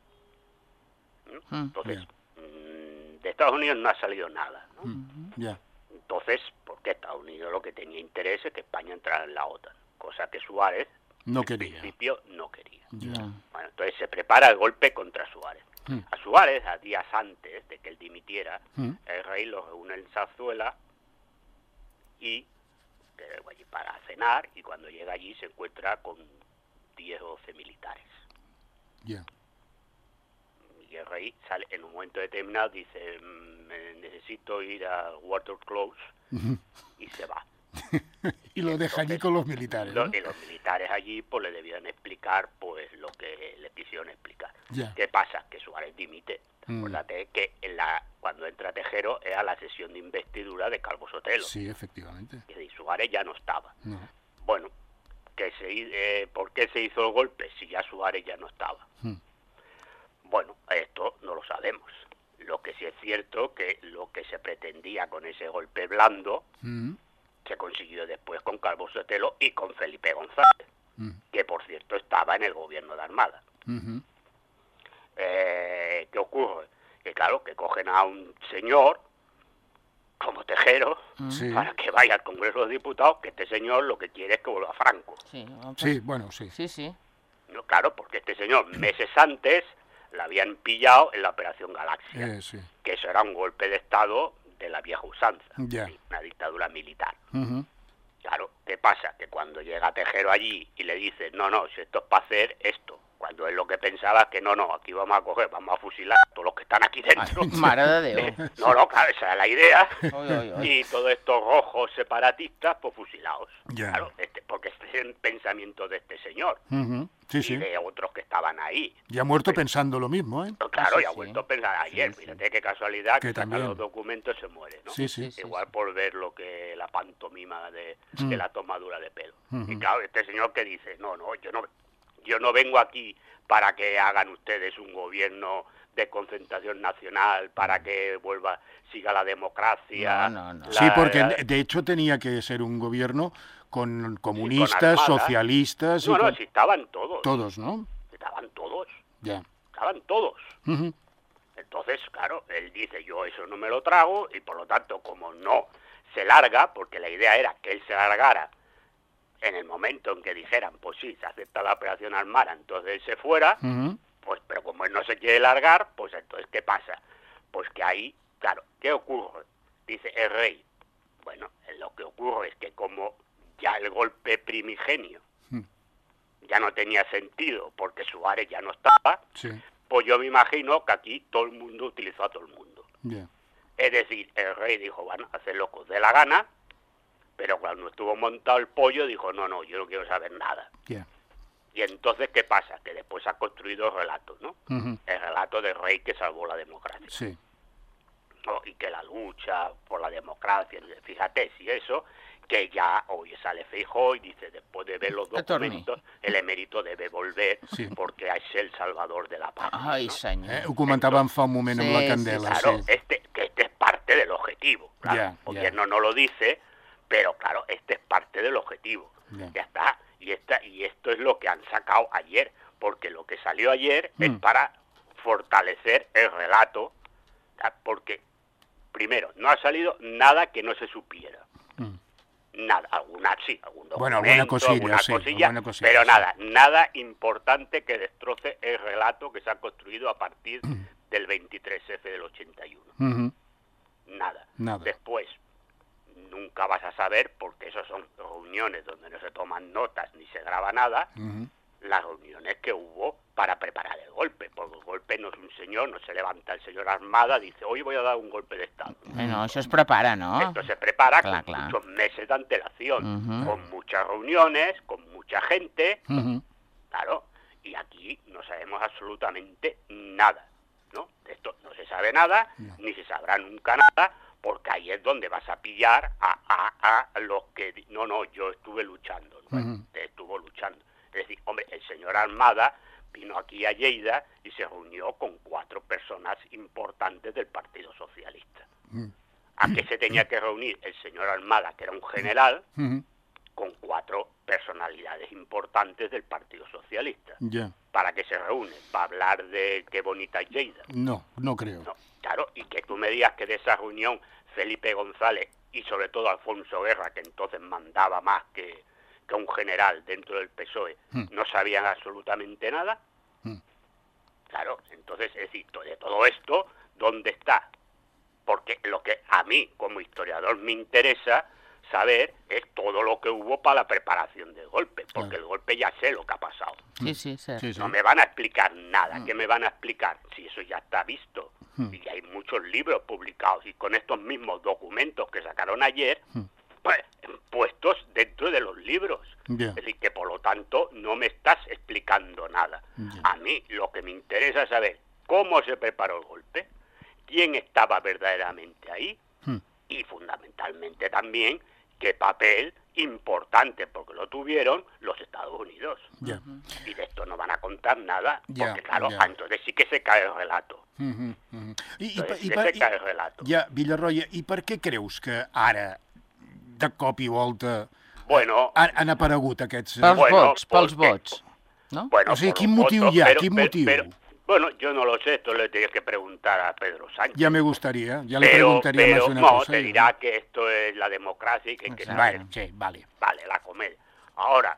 ¿Mm? Mm. Entonces, Bien. mm, de Estados Unidos no ha salido nada, ¿no? Mm. Ja. Entonces, porque Estados Unidos lo que tenía interés es que España entrara en la OTAN, cosa que Suárez, No en quería. principio, no quería. Ja. No. Bueno, entonces se prepara el golpe contra Suárez. Mm. A Suárez, a días antes de que él dimitiera, Mm. el rey lo reúne en Zarzuela y que va allí para cenar, y cuando llega allí se encuentra con diez o doce militares. Ja. Y el rey sale en un momento determinado, dice, "Mm, me necesito ir a Waterclose", Ujú. y se va. Y lo deja allí con los militares, Lo- ¿no? y los militares allí pues le debían explicar pues lo que le quisieron explicar. Ya. ¿Qué pasa? Que Suárez dimite. Mm. Acuérdate que en la, cuando entra Tejero era la sesión de investidura de Calvo Sotelo. Sí, efectivamente. Es decir, Suárez ya no estaba. No. Bueno, que se, hi- eh, ¿por qué se hizo el golpe si ya Suárez ya no estaba? Mm. Bueno, esto no lo sabemos. Lo que sí es cierto que lo que se pretendía con ese golpe blando Mm. se consiguió después con Calvo Sotelo y con Felipe González, Mm. que por cierto estaba en el gobierno de Armada. Ujú. Eh, ¿Qué ocurre? Que claro, que cogen a un señor como Tejero Sí. para que vaya al Congreso de los Diputados, que este señor lo que quiere es que vuelva Franco. Sí, vamos. Sí, bueno, sí. Sí, sí. No, claro, porque este señor meses antes la habían pillado en la Operación Galaxia, Eh, sí. que eso era un golpe de Estado de la vieja usanza, Ya. una dictadura militar. Ujú. Claro, ¿qué pasa? Que cuando llega Tejero allí y le dice, no, no, si esto es para hacer esto, cuando él lo que pensaba es que no, no, aquí vamos a coger, vamos a fusilar a todos los que están aquí dentro. Ay, mare de Déu. No, no, claro, esa era la idea. Oi, oi, oi. Y todos estos rojos separatistas, pues fusilados. Ya. Claro, este, porque este es el pensamiento de este señor Ujú. Sí, y sí. de otros que estaban ahí. Y ha muerto pensando lo mismo, ¿eh? Pero claro, sí, y ha sí. vuelto a pensar ayer, Sí, sí. fíjate qué casualidad, Que que, saca también. los documentos se muere, ¿no? Sí, sí. Sí, Igual por ver lo que la pantomima de, Mm. de la tomadura de pelo. Ujú. Y claro, este señor que dice, no, no, yo no, yo no vengo aquí para que hagan ustedes un gobierno de concentración nacional, para que vuelva, siga la democracia. No, no, no. la- Sí, porque la- de- de hecho tenía que ser un gobierno con comunistas, Armada. socialistas y No, no, con si estaban todos, todos, ¿no? estaban todos, Ya. estaban todos. Ujú. Entonces, claro, él dice, yo eso no me lo trago, y por lo tanto, como no se larga, porque la idea era que él se largara en el momento en que dijeran, pues sí, se acepta la operación Armada, entonces él se fuera, Ujú. pues pero como él no se quiere largar, pues entonces, ¿qué pasa? Pues que ahí, claro, ¿qué ocurre? Dice el rey. Bueno, lo que ocurre es que como ya el golpe primigenio Mm. ya no tenía sentido, porque Suárez ya no estaba, Sí. pues yo me imagino que aquí todo el mundo utilizó a todo el mundo. Ya. Es decir, el rey dijo, bueno, hacer lo que os dé la gana, pero cuando estuvo montado el pollo dijo, no, no, yo no quiero saber nada. Ya. Y entonces, ¿qué pasa? Que después ha construido el relato, ¿no? Ujú. El relato del rey que salvó la democracia. Sí. ¿No? Y que la lucha por la democracia, fíjate, si eso, que ya hoy sale Feijóo y dice, después de ver los Que torni. documentos, el emérito debe volver Sí. porque es el salvador de la paz. Ai, ¿no? senyor. Eh, ho comentàvem fa un moment amb Sí, la sí, Candela. Claro, Sí. este, que este es parte del objetivo. Claro, Ya, el ya. gobierno no lo dice, pero claro, este es parte del objetivo. Ya. Ya está. Y, esta, y esto es lo que han sacado ayer, porque lo que salió ayer es Mm. para fortalecer el relato, ¿tá? Porque, primero, no ha salido nada que no se supiera. Mm. Nada, alguna sí, algún Bueno, documento, alguna cosilla, alguna sí, cosilla, alguna cosilla, pero sí. nada, nada importante que destroce el relato que se ha construido a partir del veintitrés efe del ochenta y uno. Ujú. Nada. Nada. Después, nunca vas a saber, porque esas son reuniones donde no se toman notas ni se graba nada, Ujú. las reuniones que hubo para preparar el golpe, porque el golpe no es un señor, no se levanta el señor Armada, dice, hoy voy a dar un golpe de Estado. Bueno, això es prepara, no? Esto se prepara Clar, con clar. muchos meses de antelación, Ujú. con muchas reuniones, con mucha gente, Ujú. claro, y aquí no sabemos absolutamente nada, ¿no? De esto no se sabe nada, no. ni se sabrá nunca nada, porque ahí es donde vas a pillar a, a, a los que... No, no, yo estuve luchando, bueno, uh-huh. estuvo luchando. Es decir, hombre, el señor Almada vino aquí a Lleida y se reunió con cuatro personas importantes del Partido Socialista. Uh-huh. ¿A qué se tenía que reunir el señor Almada, que era un general, uh-huh. con cuatro personalidades importantes del Partido Socialista? Yeah. ¿Para qué se reúne? ¿Para hablar de qué bonita es Lleida? No, no creo. No, claro, y que tú me digas que de esa reunión Felipe González y sobre todo Alfonso Guerra, que entonces mandaba más que, que un general dentro del P S O E, hmm. no sabían absolutamente nada. Hmm. Claro, entonces, es decir, de todo esto, ¿dónde está? Porque lo que a mí, como historiador, me interesa saber es todo lo que hubo para la preparación del golpe, porque claro. el golpe ya sé lo que ha pasado. Sí, sí, sí. sí, sí. No me van a explicar nada. Mm. ¿Qué me van a explicar? Si eso ya está visto. Mm. Y hay muchos libros publicados y con estos mismos documentos que sacaron ayer, mm. pues, puestos dentro de los libros. Yeah. Es decir, que por lo tanto no me estás explicando nada. Yeah. A mí lo que me interesa es saber cómo se preparó el golpe, quién estaba verdaderamente ahí mm. y fundamentalmente también qué papel importante, porque lo tuvieron los Estados Unidos. Yeah. Y de esto no van a contar nada, yeah, porque claro, yeah. entonces sí que se cae el relato. Uh-huh, uh-huh. I, entonces, i, sí i, se i, cae el relato. Ja, Villarroya, i per què creus que ara, de cop i volta, bueno, han, han aparegut aquests... Pels bueno, vots, pels porque, vots. ¿No? Bueno, o sigui, por quin los motiu votos, hi ha? pero, Quin pero, motiu? Pero, bueno, yo no lo sé, esto le tendría que preguntar a Pedro Sánchez. Ya me gustaría, ya le pero, preguntaría pero, más una no, cosa. te dirá ¿no? que esto es la democracia y que hay que saber. Bueno, sí, vale. Vale, la comedia. Ahora,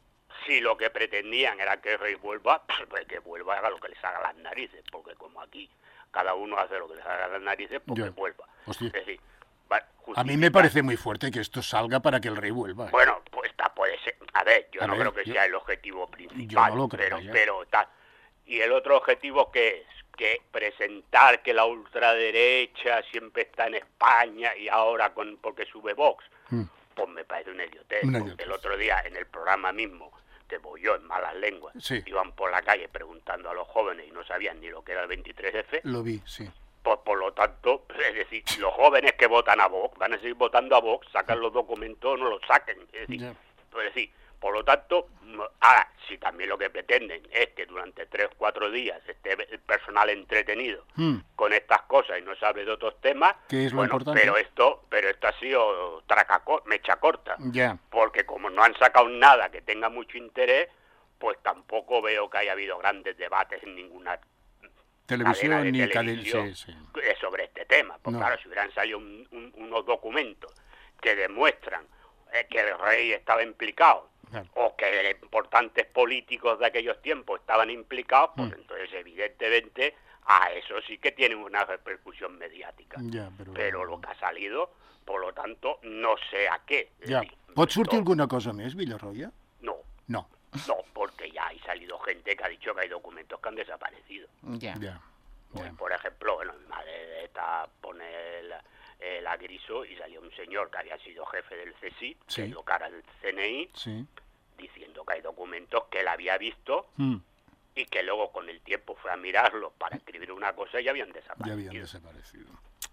si lo que pretendían era que el rey vuelva, pues que vuelva haga lo que les haga las narices, porque como aquí cada uno hace lo que les haga las narices, porque Yo. vuelva. Hostia. Es decir, va, a mí me parece muy fuerte que esto salga para que el rey vuelva. ¿eh? Bueno, pues está, puede ser. A ver, yo a no ver, creo que yo, sea el objetivo principal, yo no lo creo, pero, ya. pero tal. Y el otro objetivo que es que presentar que la ultraderecha siempre está en España y ahora con porque sube Vox, mm. pues me parece una idiotez. Una porque idiotez. El otro día en el programa mismo, que voy yo en malas lenguas, sí. iban por la calle preguntando a los jóvenes y no sabían ni lo que era el veintitrés efe. Lo vi, sí. Pues por lo tanto, es decir, los jóvenes que votan a Vox van a seguir votando a Vox, sacan los documentos o no los saquen. Es decir, yeah. es decir, por lo tanto, ahora, si también lo que pretenden es que durante tres o cuatro días esté el personal entretenido mm. con estas cosas y no se hable de otros temas, ¿qué es lo bueno, importante? pero esto, pero esto ha sido tracaco, mecha corta, yeah. porque como no han sacado nada que tenga mucho interés, pues tampoco veo que haya habido grandes debates en ninguna televisión de ni televisión sí, sí. sobre este tema, porque no. claro, si hubieran salido un, un, unos documentos que demuestran eh, que el rey estaba implicado, claro. o que importantes políticos de aquellos tiempos estaban implicados, pues mm. entonces evidentemente a eso sí que tiene una repercusión mediática. Ja, però... però lo que ha salido, por lo tanto, no sé a qué. Ja. Pot sortir alguna cosa més, Villarroya? No. No. No, porque ya ha salido gente que ha dicho que hay documentos que han desaparecido. Ya. Ya. Pues, ya. por ejemplo, bueno, mi madre está, pone el, el agriso y salió un señor que había sido jefe del C S I, sí. que es lo que era el C N I, sí. diciendo que hay documentos que él había visto mm. y que luego con el tiempo fue a mirarlos para escribir una cosa y ya habían desaparecido. Ya habían desaparecido.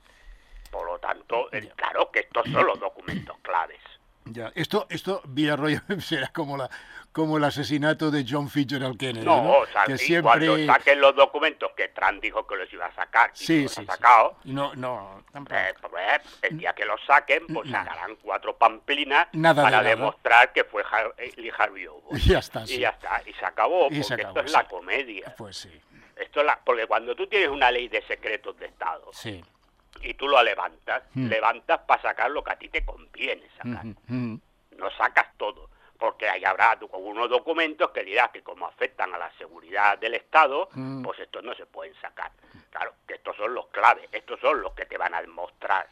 Por lo tanto, el, claro que estos son los documentos claves. Ya, esto, esto Villarroya será como la como el asesinato de John Fitzgerald Kennedy, no, ¿no? O sea, que y siempre... cuando saquen los documentos que Trump dijo que los iba a sacar y sí, los sí, ha sacado, sí. No, no, eh, pues, el día que los saquen, pues nada. sacarán cuatro pamplinas nada para de demostrar que fue Har Lee Harvey Oswald. Y ya está, sí. Y ya está, y se acabó, Y porque se acabó, esto es sí. la comedia. Pues sí. Esto es la, porque cuando tú tienes una ley de secretos de Estado sí. y tú lo levantas, mm. levantas para sacar lo que a ti te conviene sacar. Mm -hmm. No sacas todo, porque ahí habrá unos documentos que dirás que como afectan a la seguridad del Estado, mm. pues estos no se pueden sacar. Claro, que estos son los claves, estos son los que te van a demostrar,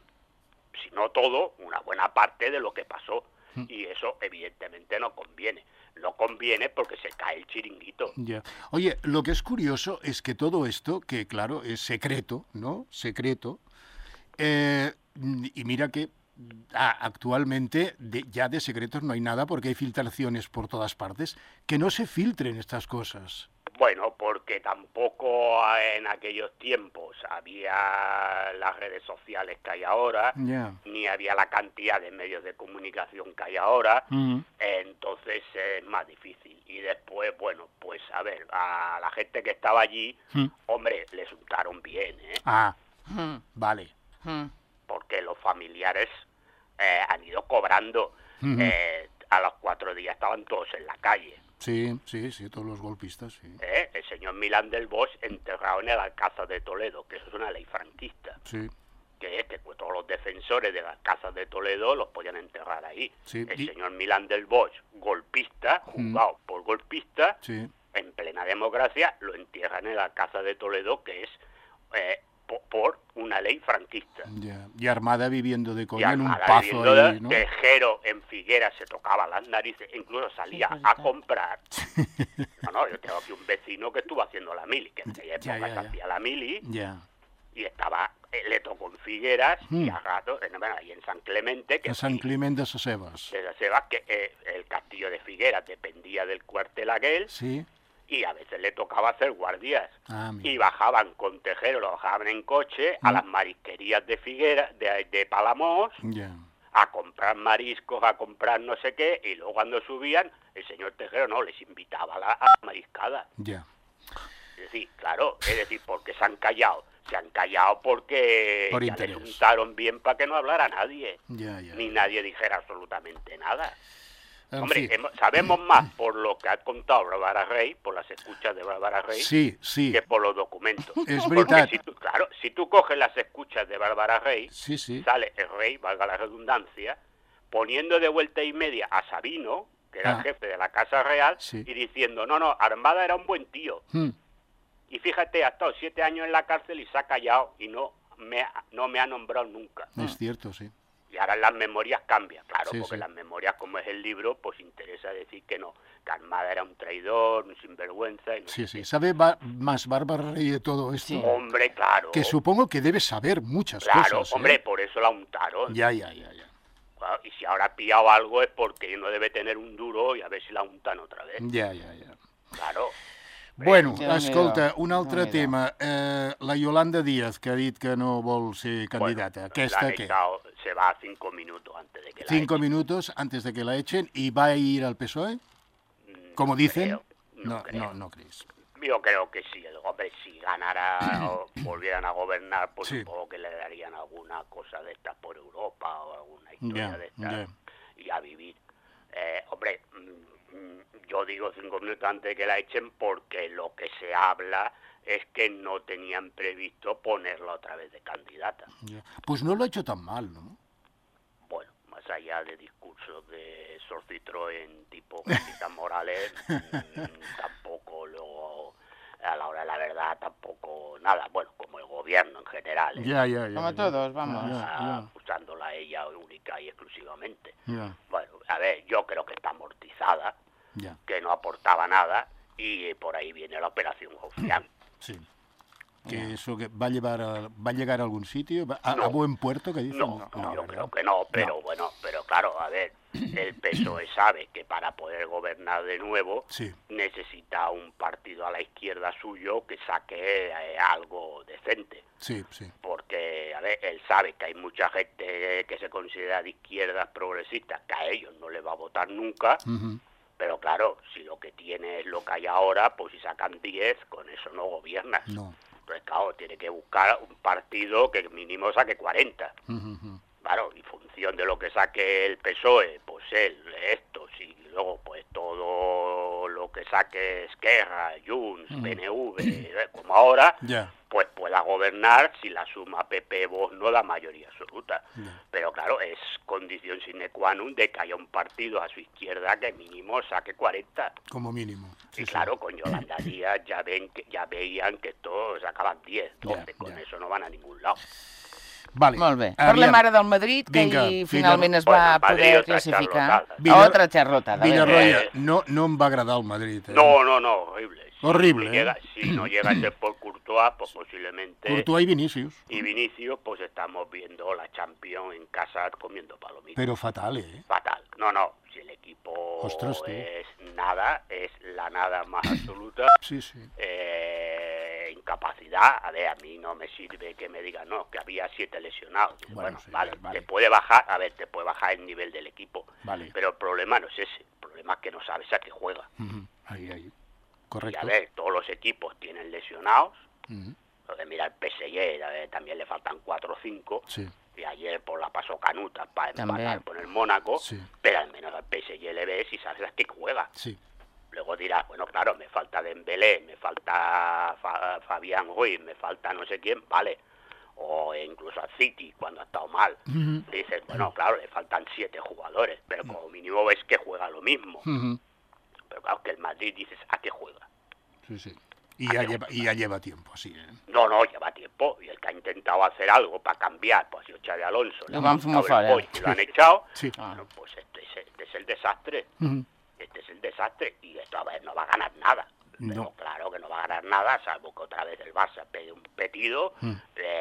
si no todo, una buena parte de lo que pasó. Mm. Y eso evidentemente no conviene. No conviene porque se cae el chiringuito. Ya. Oye, lo que es curioso es que todo esto, que claro, es secreto, ¿no? Secreto. Eh, y mira que ah, actualmente de, ya de secretos no hay nada porque hay filtraciones por todas partes. Que no se filtren estas cosas. Bueno, porque tampoco en aquellos tiempos había las redes sociales que hay ahora, Ya. ni había la cantidad de medios de comunicación que hay ahora, Mm. entonces es más difícil. Y después, bueno, pues a ver, a la gente que estaba allí, Mm. hombre, les untaron bien, ¿eh? Ah, Mm. vale. Mm. Porque los familiares eh, han ido cobrando. Ujú. eh, a los cuatro días estaban todos en la calle. Sí, sí, sí, todos los golpistas, sí. ¿eh? El señor Milán del Bosch enterrado en el Alcázar de Toledo, que eso es una ley franquista, Sí, que es que pues, todos los defensores del Alcázar de Toledo los podían enterrar ahí. Sí, El y- señor Milán del Bosch, golpista, juzgado por golpista, sí. en plena democracia, lo entierran en el Alcázar de Toledo, que es eh, po- por una ley franquista. Ya. Y Armada viviendo de Y coña en un Armada pazo viviendo ahí, de- ¿no? Tejero en Figueras se tocaba las narices, incluso salía Sí, es a verdad. comprar. No, no, yo tengo aquí un vecino que estuvo haciendo la mili, que en aquella Ya, época ya, se ya. hacía la mili, Ya. y estaba, eh, le tocó en Figueras, y Mm. a rato, en, bueno, ahí en San Clemente, que A San Climent de Sasebas. de Sasebas, que eh, el castillo de Figueras dependía del cuartel aquel, Sí. y a veces le tocaba hacer guardias. Ah, mira. Y bajaban con Tejero, lo bajaban en coche a Mm. las marisquerías de Figueras, de, de Palamos, Ya. a comprar mariscos, a comprar no sé qué, y luego cuando subían, el señor Tejero no, les invitaba a la, a la mariscada. Ya. Es decir, claro, es decir, porque se han callado. Se han callado porque Por ya interés. les untaron bien para que no hablara nadie, Ya, ya. ni nadie dijera absolutamente nada. En Hombre, fin. hemos- sabemos más por lo que ha contado Bárbara Rey, por las escuchas de Bárbara Rey, Sí, sí. que por los documentos. Es Porque veritat. si tú, claro, si tú coges las escuchas de Bárbara Rey, Sí, sí. sale el rey, valga la redundancia, poniendo de vuelta y media a Sabino, que era Ah. el jefe de la Casa Real, Sí. y diciendo, no, no, Armada era un buen tío. Mm. Y fíjate, ha estado siete años en la cárcel y se ha callado y no me, ha- no me ha nombrado nunca. Es cierto, sí. Y ahora en las memorias cambia, claro, Sí, porque sí. las memorias, como es el libro, pues interesa decir que no, que Armada era un traidor, un sinvergüenza. Y no Sí, sé sí. qué. ¿Sabe ba- más Bárbara Rey de todo esto? Hombre, claro. Que supongo que debe saber muchas Claro, cosas. ¿eh? hombre, por eso la untaron. Ya, ya, ya, ya. Claro, y si ahora ha pillado algo es porque no debe tener un duro y a ver si la untan otra vez. Ja, ja, ja. Claro. Bueno, Déu-n'hi-do, escolta, un altre Déu-n'hi-do. tema. Eh, la Yolanda Díaz, que ha dit que no vol ser candidata. Bueno, Aquesta, la han què? echado, se va cinco minutos antes de que la Cinco echen. minutos antes de que la echen y va a ir al P S O E, Mm, como no dicen. creo, no No, creo. no, no crees. Yo creo que sí, el hombre, si ganara o volvieran a gobernar, pues Sí. supongo que le darían alguna cosa de estas por Europa o alguna historia Ya, de estas ya. y a vivir. Eh, hombre, mm, mm, yo digo cinco minutos antes de que la echen porque lo que se habla es que no tenían previsto ponerla otra vez de candidata. Ya. Pues no lo ha hecho tan mal, ¿no? Bueno, más allá de discursos de Sorcitroen tipo Capitán Morales, mm, tampoco luego, a la hora de la verdad, tampoco nada. Bueno, como el gobierno en general, ¿eh? Ya, ya, ya. Como ya. todos, vamos. Ah, usándola a ella única y exclusivamente. Ya, ya, Bueno, a ver, yo creo que está amortizada, ya. que no aportaba nada, y por ahí viene la operación Gaussian. Sí. Que eso que va a llevar a, va a llegar a algún sitio, ¿Va a, No. a buen puerto, que dicen. No, yo ¿verdad? creo que no, pero bueno, pero claro, a ver, el P S O E sabe que para poder gobernar de nuevo Sí, necesita un partido a la izquierda suyo que saque eh, algo decente. sí, sí. Porque, a ver, él sabe que hay mucha gente que se considera de izquierdas progresistas, que a ellos no les va a votar nunca, Ujú. pero claro, si lo que tiene es lo que hay ahora, pues si sacan diez, con eso no gobiernas. No. Entonces, claro, tiene que buscar un partido que mínimo saque cuarenta. Ujú, ujú. Claro, en función de lo que saque el P S O E, pues él, estos, y luego pues todo lo que saque Esquerra, Junts, P N V, eh, como ahora, Ya. pues pueda gobernar si la suma P P Vox no da mayoría absoluta. Ya. Pero claro, es condición sine qua non de que haya un partido a su izquierda que mínimo saque cuarenta. Como mínimo. Sí, Y sí. claro, con Yolanda Díaz ya ven que ya veían que todos sacaban diez, Ya, donde con ya. eso no van a ningún lado. Vale. Molt bé. Aviam. Parlem ara del Madrid, que Vinga, ahir Villar- finalment es Bueno, va Madrid, poder otra classificar. xarlotada. Villar- A otra xarlotada. vinga. Villarroya, Eh. no, no em va agradar el Madrid. Eh? No, no, no, horrible. Si Horrible, no ¿eh? llega- si no llega a ser por Courtois, pues posiblemente... Courtois y Vinicius. Y Vinicius, pues estamos viendo la Champions en casa comiendo palomitas. Pero fatal, ¿eh? Fatal. No, no, si el equipo equipo Ostras, tú. es nada, es la nada más absoluta. Sí, sí. Eh, incapacidad. A ver, a mí no me sirve que me digan, no, que había siete lesionados. Dice, Bueno, bueno, sí, vale, vale. te puede bajar, a ver, te puede bajar el nivel del equipo. Vale. Pero el problema no es ese, el problema es que no sabes a qué juega. Ujú. Ahí, ahí. Y Correcto. a ver, todos los equipos tienen lesionados. Ujú. Porque mira, el P S G a ver, también le faltan cuatro o cinco. Sí. Y ayer por la pasó canuta para També. empatar con el Mónaco. Sí. Pero al menos al P S G le ves y sabes a qué juega. Sí. Luego dirás, bueno, claro, me falta Dembélé, me falta Fa- Fabián Ruiz, me falta no sé quién, vale. O incluso al City, cuando ha estado mal. Ujú. Dices, bueno, claro, le faltan siete jugadores, pero como mínimo ves que juega lo mismo. Ujú. Pero claro, que el Madrid dices, ¿a qué juega? Sí, sí. Y ya, lleva, y ya lleva tiempo, sí. ¿eh? No, no, lleva tiempo. Y el que ha intentado hacer algo para cambiar, pues ha sido Xabi Alonso. Lo han van montado el fumar, pollo y lo han echado. Sí. Bueno, pues este es, este es el desastre. Ujú. Este es el desastre. Y esto, a ver, no va a ganar nada. Pero No. claro que no va a ganar nada, salvo que otra vez el Barça pegue un petido. Mm.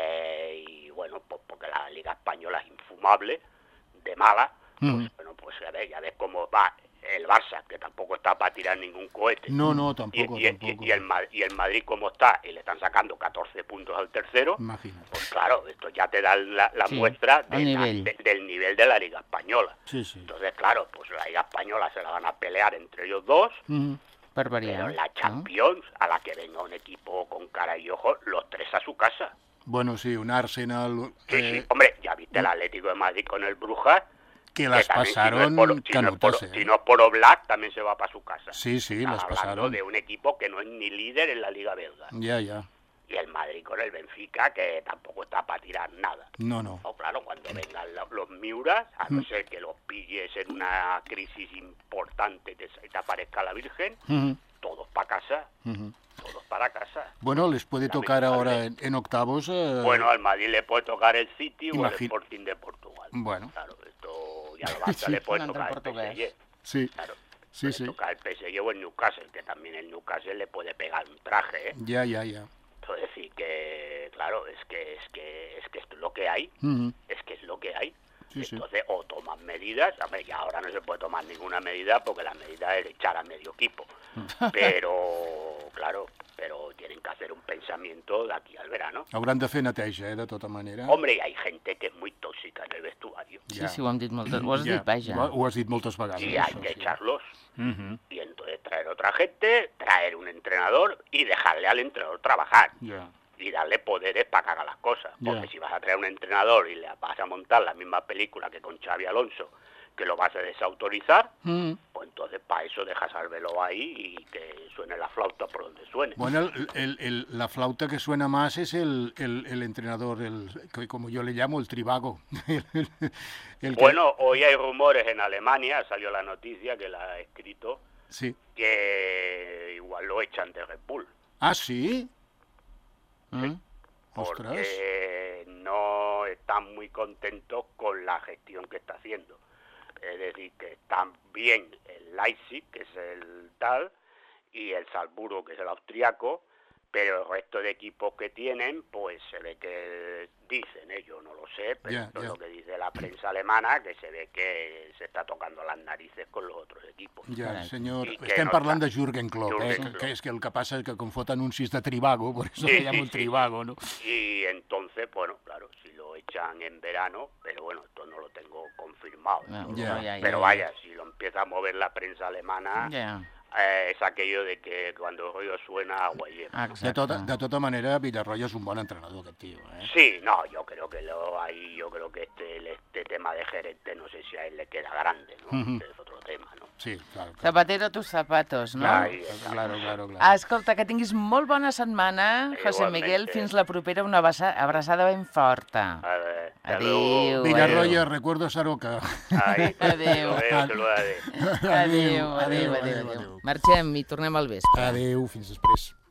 eh, y bueno, pues porque la Liga Española es infumable, de mala. Pues, Mm. bueno, pues a ver, ya ves cómo va el Barça, que tampoco está para tirar ningún cohete. No, no, Y, tampoco, y- y- tampoco. y el, Ma- y el Madrid como está, y le están sacando catorce puntos al tercero, Imagínate. pues claro, esto ya te da la, la Sí, muestra al de la- nivel. de- del nivel de la Liga Española. Sí, sí. Entonces, claro, pues la Liga Española se la van a pelear entre ellos dos, Ujú. Per pero variar. en la no? Champions, a la que venga un equipo con cara y ojos, los tres a su casa. Bueno, sí, un Arsenal Sí, eh, sí, hombre, ya viste el Atlético de Madrid con el Brujas, que las que también, pasaron si no es por, si no es canutas, por- ¿eh? si no es por Oblak, también se va para su casa. Sí, sí, Estás las hablando pasaron. de un equipo que no es ni líder en la Liga belga. Ya, ya. Y el Madrid con el Benfica, que tampoco está para tirar nada. No, no. No, claro, cuando vengan lo- los Miuras, a no Mm. ser que los pilles en una crisis importante y te, y te aparezca la Virgen, Ujú, todos para casa, ujú. todos para casa. Bueno, les puede tocar Lamentable. ahora en, en octavos. eh, Bueno, al Madrid le puede tocar el City o el Imagi- Sporting de Portugal. Bueno. Claro, esto ya al Barça Sí, le puede un altre tocar el portugués. P S G. sí, Claro, sí, puede sí. tocar el P S G o el Newcastle, que también el Newcastle le puede pegar un traje, ¿eh? Ya, ya, ya. Es decir, que, claro, es que, es que, es que esto es lo que hay. Ujú. Es que es lo que hay. Sí, sí. Entonces, o toman medidas, hombre, ya ahora no se puede tomar ninguna medida porque la medida es echar a medio equipo. Pero, claro, pero tienen que hacer un pensamiento de aquí al verano. Hauran de fer neteja, eh, de tota manera. Hombre, y hay gente que es muy tóxica en el vestuario. Sí, sí, ho hem dit moltes... Ho has Ja. dit, vaja. Ho, ho has dit moltes vegades. Y hay això, que sí. echarlos. Mhm. Y entonces traer otra gente, traer un entrenador y dejarle al entrenador trabajar. Ja. Y darle poderes para que haga las cosas. Porque Ya. si vas a traer un entrenador y le vas a montar la misma película que con Xavi Alonso, que lo vas a desautorizar, Mm. pues entonces para eso dejas al velo ahí y que suene la flauta por donde suene. Bueno, el- el- el- la flauta que suena más es el, el, el entrenador, el, que como yo le llamo, el tribago. El- el- el que- Bueno, hoy hay rumores en Alemania, salió la noticia que la ha escrito, Sí. que igual lo echan de Red Bull. Ah, sí? Mm? Ostras. Porque no están muy contentos con la gestión que está haciendo. Es decir, que están bien el Leipzig, que es el tal, y el Salzburgo, que es el austriaco, pero el resto de equipos que tienen, pues se ve que dicen, eh, yo no lo sé, pero Ya, esto ya. es lo que dice la prensa alemana, que se ve que se está tocando las narices con los otros equipos. Ja, Carai. senyor, I que estem no parlant està. de Jürgen Klopp, eh? Jürgen que, Klopp. que és que el que passa és que com fot anuncis de Trivago, por eso Sí, le llamo sí, el sí. Trivago, ¿no? Y entonces, bueno, claro, si lo echan en verano, pero bueno, esto no lo tengo confirmado. No, ¿no? Ya. no, ja, ja, Pero ja. vaya, si lo empieza a mover la prensa alemana, Ja, eh, es aquello de que cuando el ruido suena, agua lleva. exacte. De tota, de tota manera, Villarroya és un bon entrenador, aquest tio, eh? Sí, no, yo creo que lo ahí, yo creo que este, el- este tema de gerente, no sé si a él le queda grande, ¿no? Ujú. Es otro tema, ¿no? Sí, claro. claro. Zapatero tus zapatos, no? Claro, Ahí está. claro, claro, claro. Ah, escolta, que tinguis molt bona setmana, José Igualmente. Miguel. Fins la propera, una abraça- abraçada ben forta. A ver, hasta Adéu. luego. Villarroya, recuerdo a Saroca. Ahí, Adéu. lo veo, se lo daré. Adéu, adéu, adéu, adéu, adéu. adéu. Marxem i tornem al vespre. Adéu, fins després.